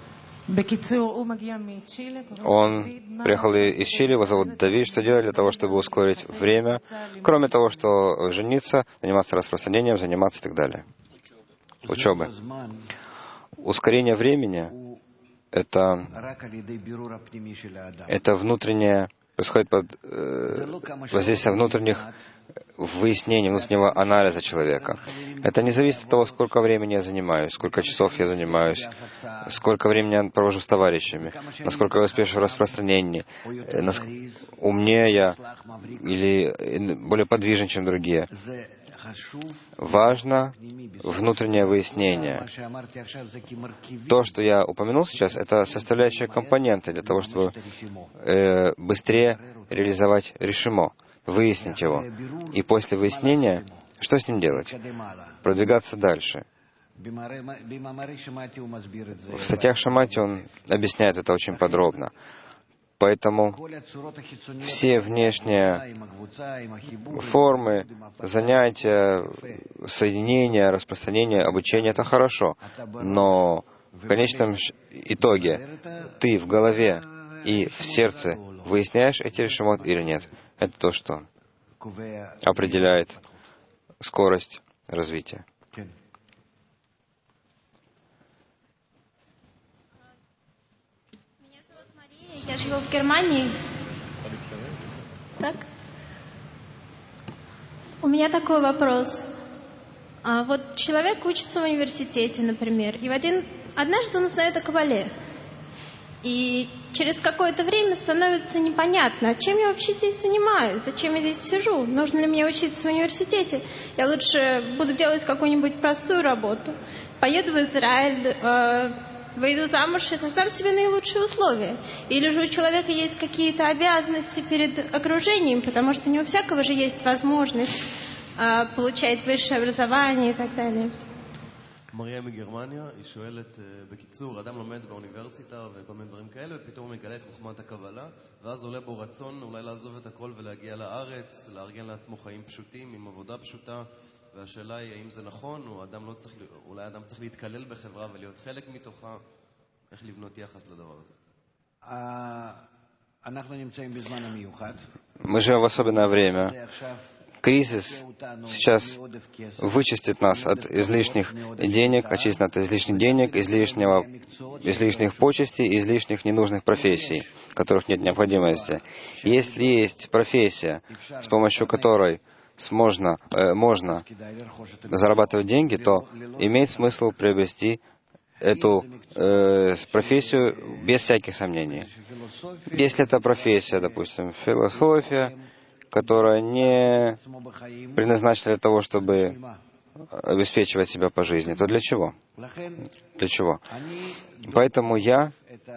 Он приехал из Чили, его зовут Давид. Что делать для того, чтобы ускорить время? Кроме того, что жениться, заниматься распространением, заниматься и так далее. Учебы. Ускорение времени — это внутреннее, происходит под воздействием внутренних выяснений, внутреннего анализа человека. Это не зависит от того, сколько времени я занимаюсь, сколько часов я занимаюсь, сколько времени я провожу с товарищами, насколько я успешен в распространении, умнее я или более подвижен, чем другие. Важно внутреннее выяснение. То, что я упомянул сейчас, это составляющая компоненты для того, чтобы быстрее реализовать решимо, выяснить его. И после выяснения, что с ним делать? Продвигаться дальше. В статьях Шамати он объясняет это очень подробно. Поэтому все внешние формы, занятия, соединения, распространения, обучение — это хорошо. Но в конечном итоге ты в голове и в сердце выясняешь эти решимот или нет. Это то, что определяет скорость развития. Я живу в Германии. Так? У меня такой вопрос. Вот человек учится в университете, например, и однажды он узнает о Кабале. И через какое-то время становится непонятно, чем я вообще здесь занимаюсь, зачем я здесь сижу, нужно ли мне учиться в университете. Я лучше буду делать какую-нибудь простую работу. Поеду в Израиль, выйду замуж и создам себе наилучшие условия. Или же у человека есть какие-то обязанности перед окружением, потому что не у всякого же есть возможность получать высшее образование и так далее. מריה מגרמניה, היא שואלת, בקיצור, אדם לומד באוניברסיטה וכל מיני דברים כאלה, ופתאום הוא מגלה את חוכמת הקבלה, ואז עולה בו רצון אולי לעזוב את הכל ולהגיע לארץ, לארגן לעצמו חיים פשוטים, עם עבודה פשוטה, והשאלה היא האם זה נכון, או אולי אדם צריך להתקלל בחברה ולהיות חלק מתוכה, איך לבנות יחס לדבר הזה. אנחנו נמצאים בזמן המיוחד. Мы живем в особенное время. Кризис сейчас вычистит нас от излишних денег, очистит от излишних денег, излишних почестей, излишних ненужных профессий, в которых нет необходимости. Если есть профессия, с помощью которой можно зарабатывать деньги, то имеет смысл приобрести эту профессию без всяких сомнений. Если это профессия, допустим, философия, которая не предназначена для того, чтобы обеспечивать себя по жизни, то для чего? Для чего? Поэтому я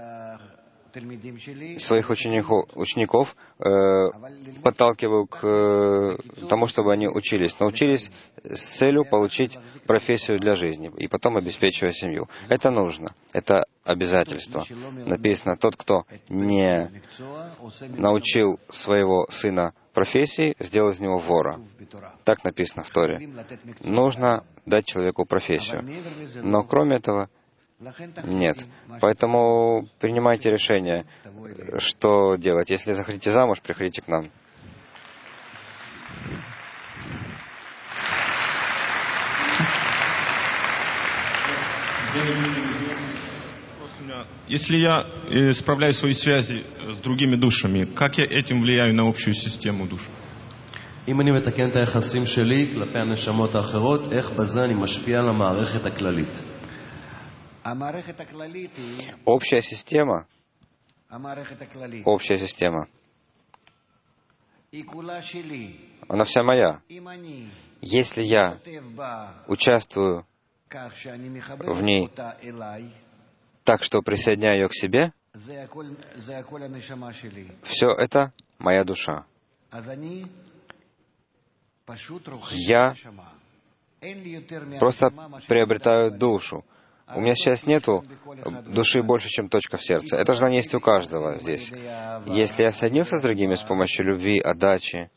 своих учеников подталкиваю к тому, чтобы они учились. Но учились с целью получить профессию для жизни и потом обеспечивать семью. Это нужно. Это обязательство. Написано, тот, кто не научил своего сына профессии, сделал из него вора. Так написано в Торе. Нужно дать человеку профессию. Но кроме этого, нет. Поэтому принимайте решение, что делать. Если захотите замуж, приходите к нам. Если я справляю свои связи с другими душами, как я этим влияю на общую систему душ? אם אני מתקן את היחסים שלי כלפי הנשמות האחרות, איך בזה אני משפיע על המערכת הכללית? Общая система, она вся моя. Если я участвую в ней так, что присоединяю ее к себе, все это моя душа. Я просто приобретаю душу. У меня сейчас нету души больше, чем точка в сердце. Это желание есть у каждого здесь. Если я соединился с другими с помощью любви, отдачи,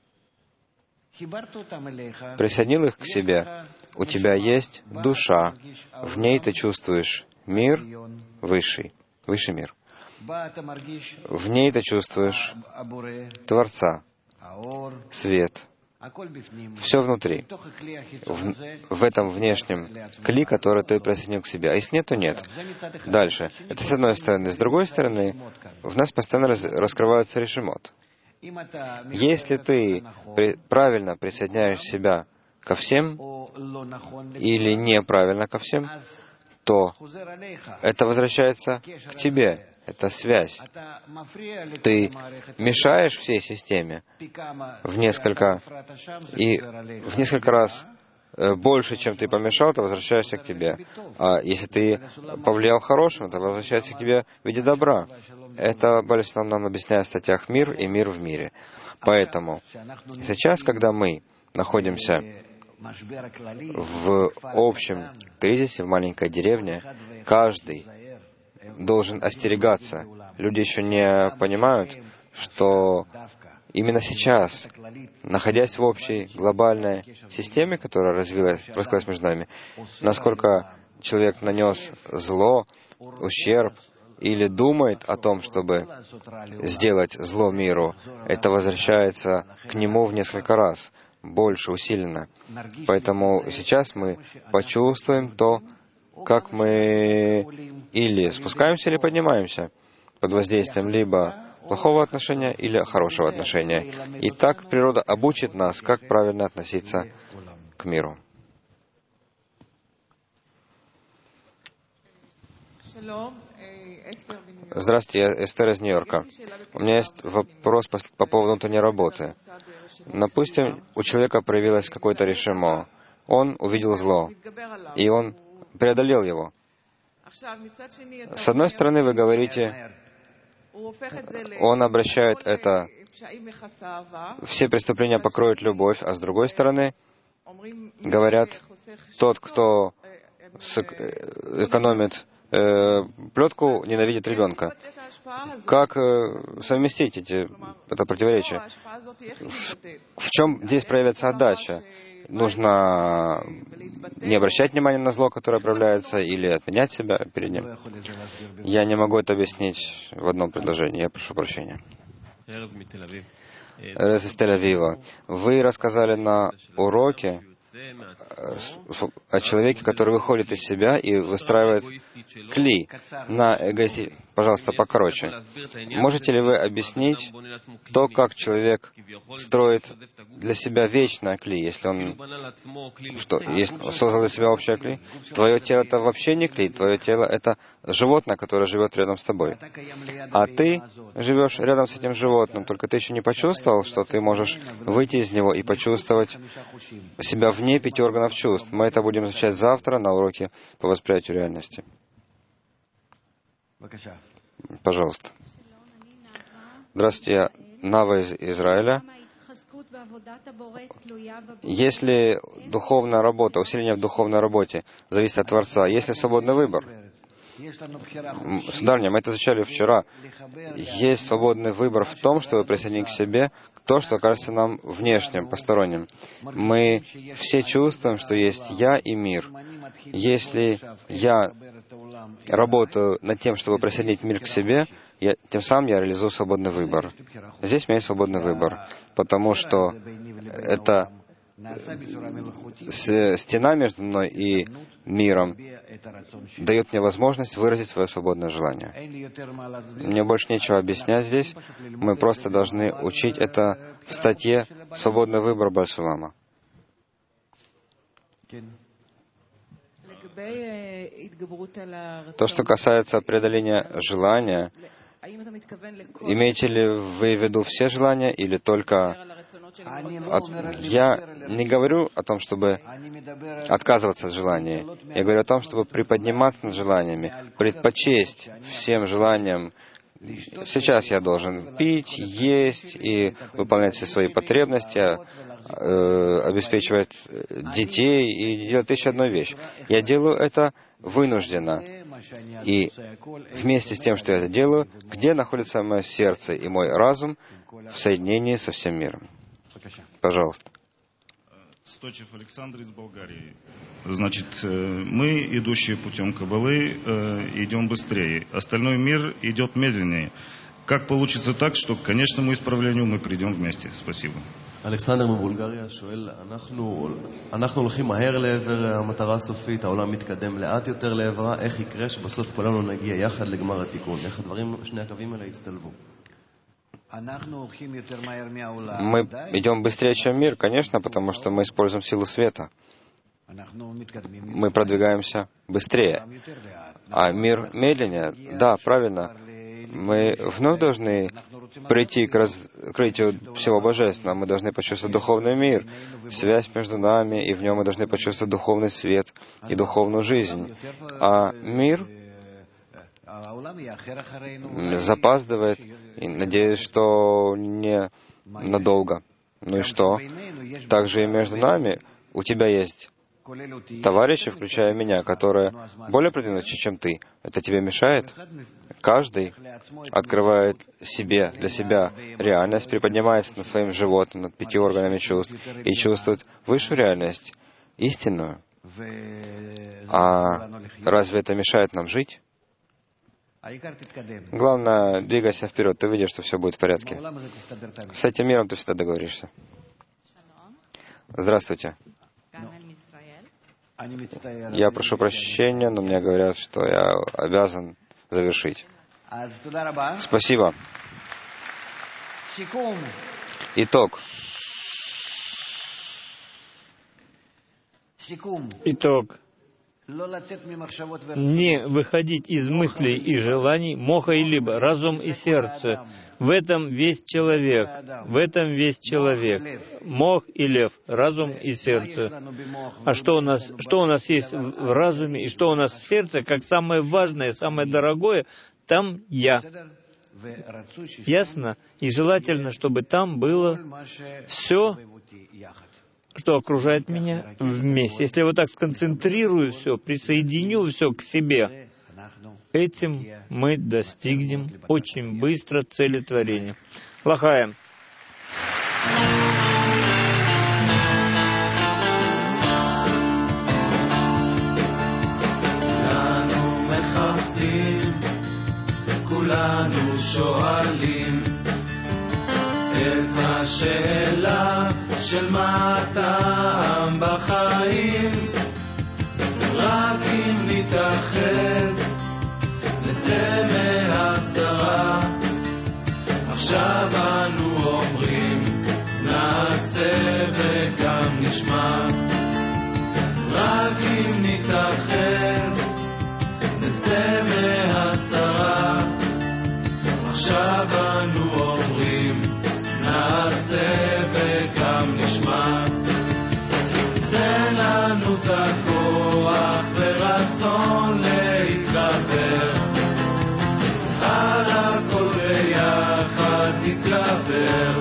присоединил их к себе, у тебя есть душа, в ней ты чувствуешь мир высший, высший мир. В ней ты чувствуешь Творца, свет. Все внутри, в этом внешнем кли, который ты присоединил к себе. А если нет, то нет. Дальше. Это с одной стороны. С другой стороны, в нас постоянно раскрывается решимот. Если ты правильно присоединяешь себя ко всем или неправильно ко всем, то это возвращается к тебе. Это связь. Ты мешаешь всей системе в несколько раз больше, чем ты помешал, ты возвращаешься к тебе. А если ты повлиял хорошим, то возвращается к тебе в виде добра. Это Балисалам нам объясняет в статьях «Мир» и «Мир в мире». Поэтому сейчас, когда мы находимся в общем кризисе, в маленькой деревне, каждый должен остерегаться. Люди еще не понимают, что именно сейчас, находясь в общей глобальной системе, которая раскрылась между нами, насколько человек нанес зло, ущерб, или думает о том, чтобы сделать зло миру, это возвращается к нему в несколько раз, больше, усиленно. Поэтому сейчас мы почувствуем то, как мы или спускаемся, или поднимаемся под воздействием либо плохого отношения, или хорошего отношения. И так природа обучит нас, как правильно относиться к миру. Здравствуйте, я Эстер из Нью-Йорка. У меня есть вопрос по поводу внутренней работы. Допустим, у человека проявилось какое-то решимо. Он увидел зло, и он преодолел его. С одной стороны, вы говорите, он обращает это, все преступления покроет любовь, а с другой стороны, говорят, тот, кто экономит плетку, ненавидит ребенка. Как совместить это противоречие? В чем здесь проявится отдача? Нужно не обращать внимания на зло, которое проявляется, или отменять себя перед ним. Я не могу это объяснить в одном предложении. Я прошу прощения. Эрес из Тель-Авива. Вы рассказали на уроке о человеке, который выходит из себя и выстраивает кли на эгоизм. Пожалуйста, покороче. Можете ли вы объяснить то, как человек строит для себя вечное кли, если он создал для себя общее кли? Твое тело — это вообще не кли, твое тело — это животное, которое живет рядом с тобой. А ты живешь рядом с этим животным, только ты еще не почувствовал, что ты можешь выйти из него и почувствовать себя вне 5 органов чувств. Мы это будем изучать завтра на уроке по восприятию реальности. Пожалуйста. Здравствуйте, я Нава из Израиля. Если духовная работа, усиление в духовной работе зависит от Творца, есть ли свободный выбор? Сударыня, мы это изучали вчера. Есть свободный выбор в том, чтобы присоединить к себе то, что кажется нам внешним, посторонним. Мы все чувствуем, что есть «я» и «мир». Если я работаю над тем, чтобы присоединить мир к себе, тем самым я реализую свободный выбор. Здесь у меня есть свободный выбор, потому что это стена между мной и миром дает мне возможность выразить свое свободное желание. Мне больше нечего объяснять здесь. Мы просто должны учить это в статье «Свободный выбор» Балисалама. То, что касается преодоления желания, имеете ли вы в виду все желания или только... Я не говорю о том, чтобы отказываться от желаний. Я говорю о том, чтобы приподниматься над желаниями, предпочесть всем желаниям. Сейчас я должен пить, есть и выполнять все свои потребности, обеспечивать детей и делать еще одну вещь. Я делаю это вынужденно. И вместе с тем, что я это делаю, где находится мое сердце и мой разум в соединении со всем миром? Пожалуйста. Сточев Александр из Болгарии. Значит, мы, идущие путем Каббалы, идем быстрее. Остальной мир идет медленнее. Как получится так, что к конечному исправлению мы придем вместе? Спасибо. אלכסנדר מבולגריה שואל, אנחנו הולכים מהר לעבר המטרה הסופית, העולם מתקדם לאט יותר לעברה, איך יקרה שבסוף כולנו נגיע יחד לגמר התיקון? איך הדברים, שני הקווים האלה יצטלבו? Мы идем быстрее, чем мир, конечно, потому что мы используем силу света. Мы продвигаемся быстрее. А мир медленнее? Да, правильно. Мы вновь должны прийти к раскрытию всего Божественного. Мы должны почувствовать духовный мир, связь между нами, и в нем мы должны почувствовать духовный свет и духовную жизнь. А мир запаздывает, и надеюсь, что не надолго. Ну и что? Также и между нами у тебя есть товарищи, включая меня, которые более продвинутые, чем ты. Это тебе мешает? Каждый открывает себе, для себя реальность, приподнимается над своим животом, над 5 органами чувств и чувствует высшую реальность, истинную. А разве это мешает нам жить? Главное, двигайся вперед, ты видишь, что все будет в порядке. С этим миром ты всегда договоришься. Здравствуйте. Я прошу прощения, но мне говорят, что я обязан завершить. Спасибо. Итог. Итог. Не выходить из мыслей и желаний, моха и либо, разум и сердце. В этом весь человек. В этом весь человек. Мох и лев, разум и сердце. А что у нас есть в разуме и что у нас в сердце, как самое важное, самое дорогое, там я. Ясно? И желательно, чтобы там было все, что окружает меня, вместе. Если я вот так сконцентрирую все, присоединю все к себе, этим мы достигнем очень быстро цели творения. Лахаем. כולנו שואלים את השאלה של מה הטעם בחיים, רק אם נתאחד נצא מהסתרה. עכשיו אנו אומרים נעשה וגם נשמע, רק אם נתאחד נצא מהסתרה. עכשיו אנו אומרים נעשה וגם נשמע. תן לנו את הכוח ורצון להתגבר, על הכל ביחד נתגבר.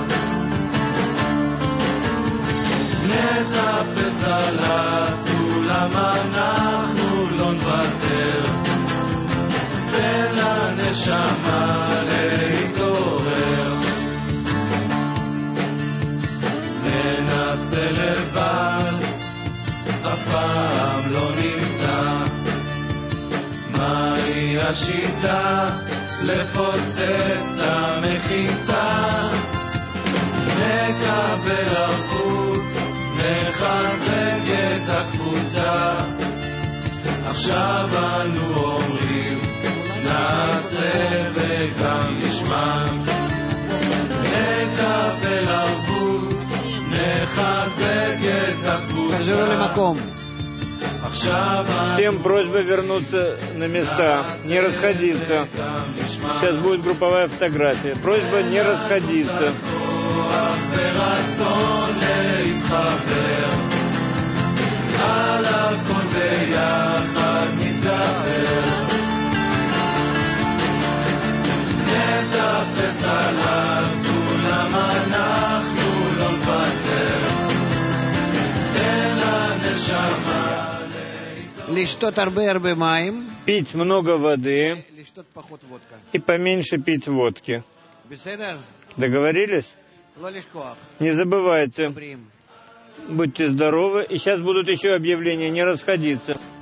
נטפס על הסולם, אנחנו לא נוותר. תן לנשמה להתעורר. ננסה לבד, אף פעם לא נמצא. מהי השיטה לפוצץ את המחיצה? נקבל ערבות, נחזק את הקבוצה. עכשיו אנו אומרים נעשה וגם נשמע. נקבל ערבות, נחזק את הקבוצה. Всем просьба вернуться на места, не расходиться. Сейчас будет групповая фотография. Просьба не расходиться. נטפס על הסולם, אנחנו לא נוותר. пить много воды и поменьше пить водки. Договорились? Не забывайте. Будьте здоровы. И сейчас будут еще объявления, не расходиться.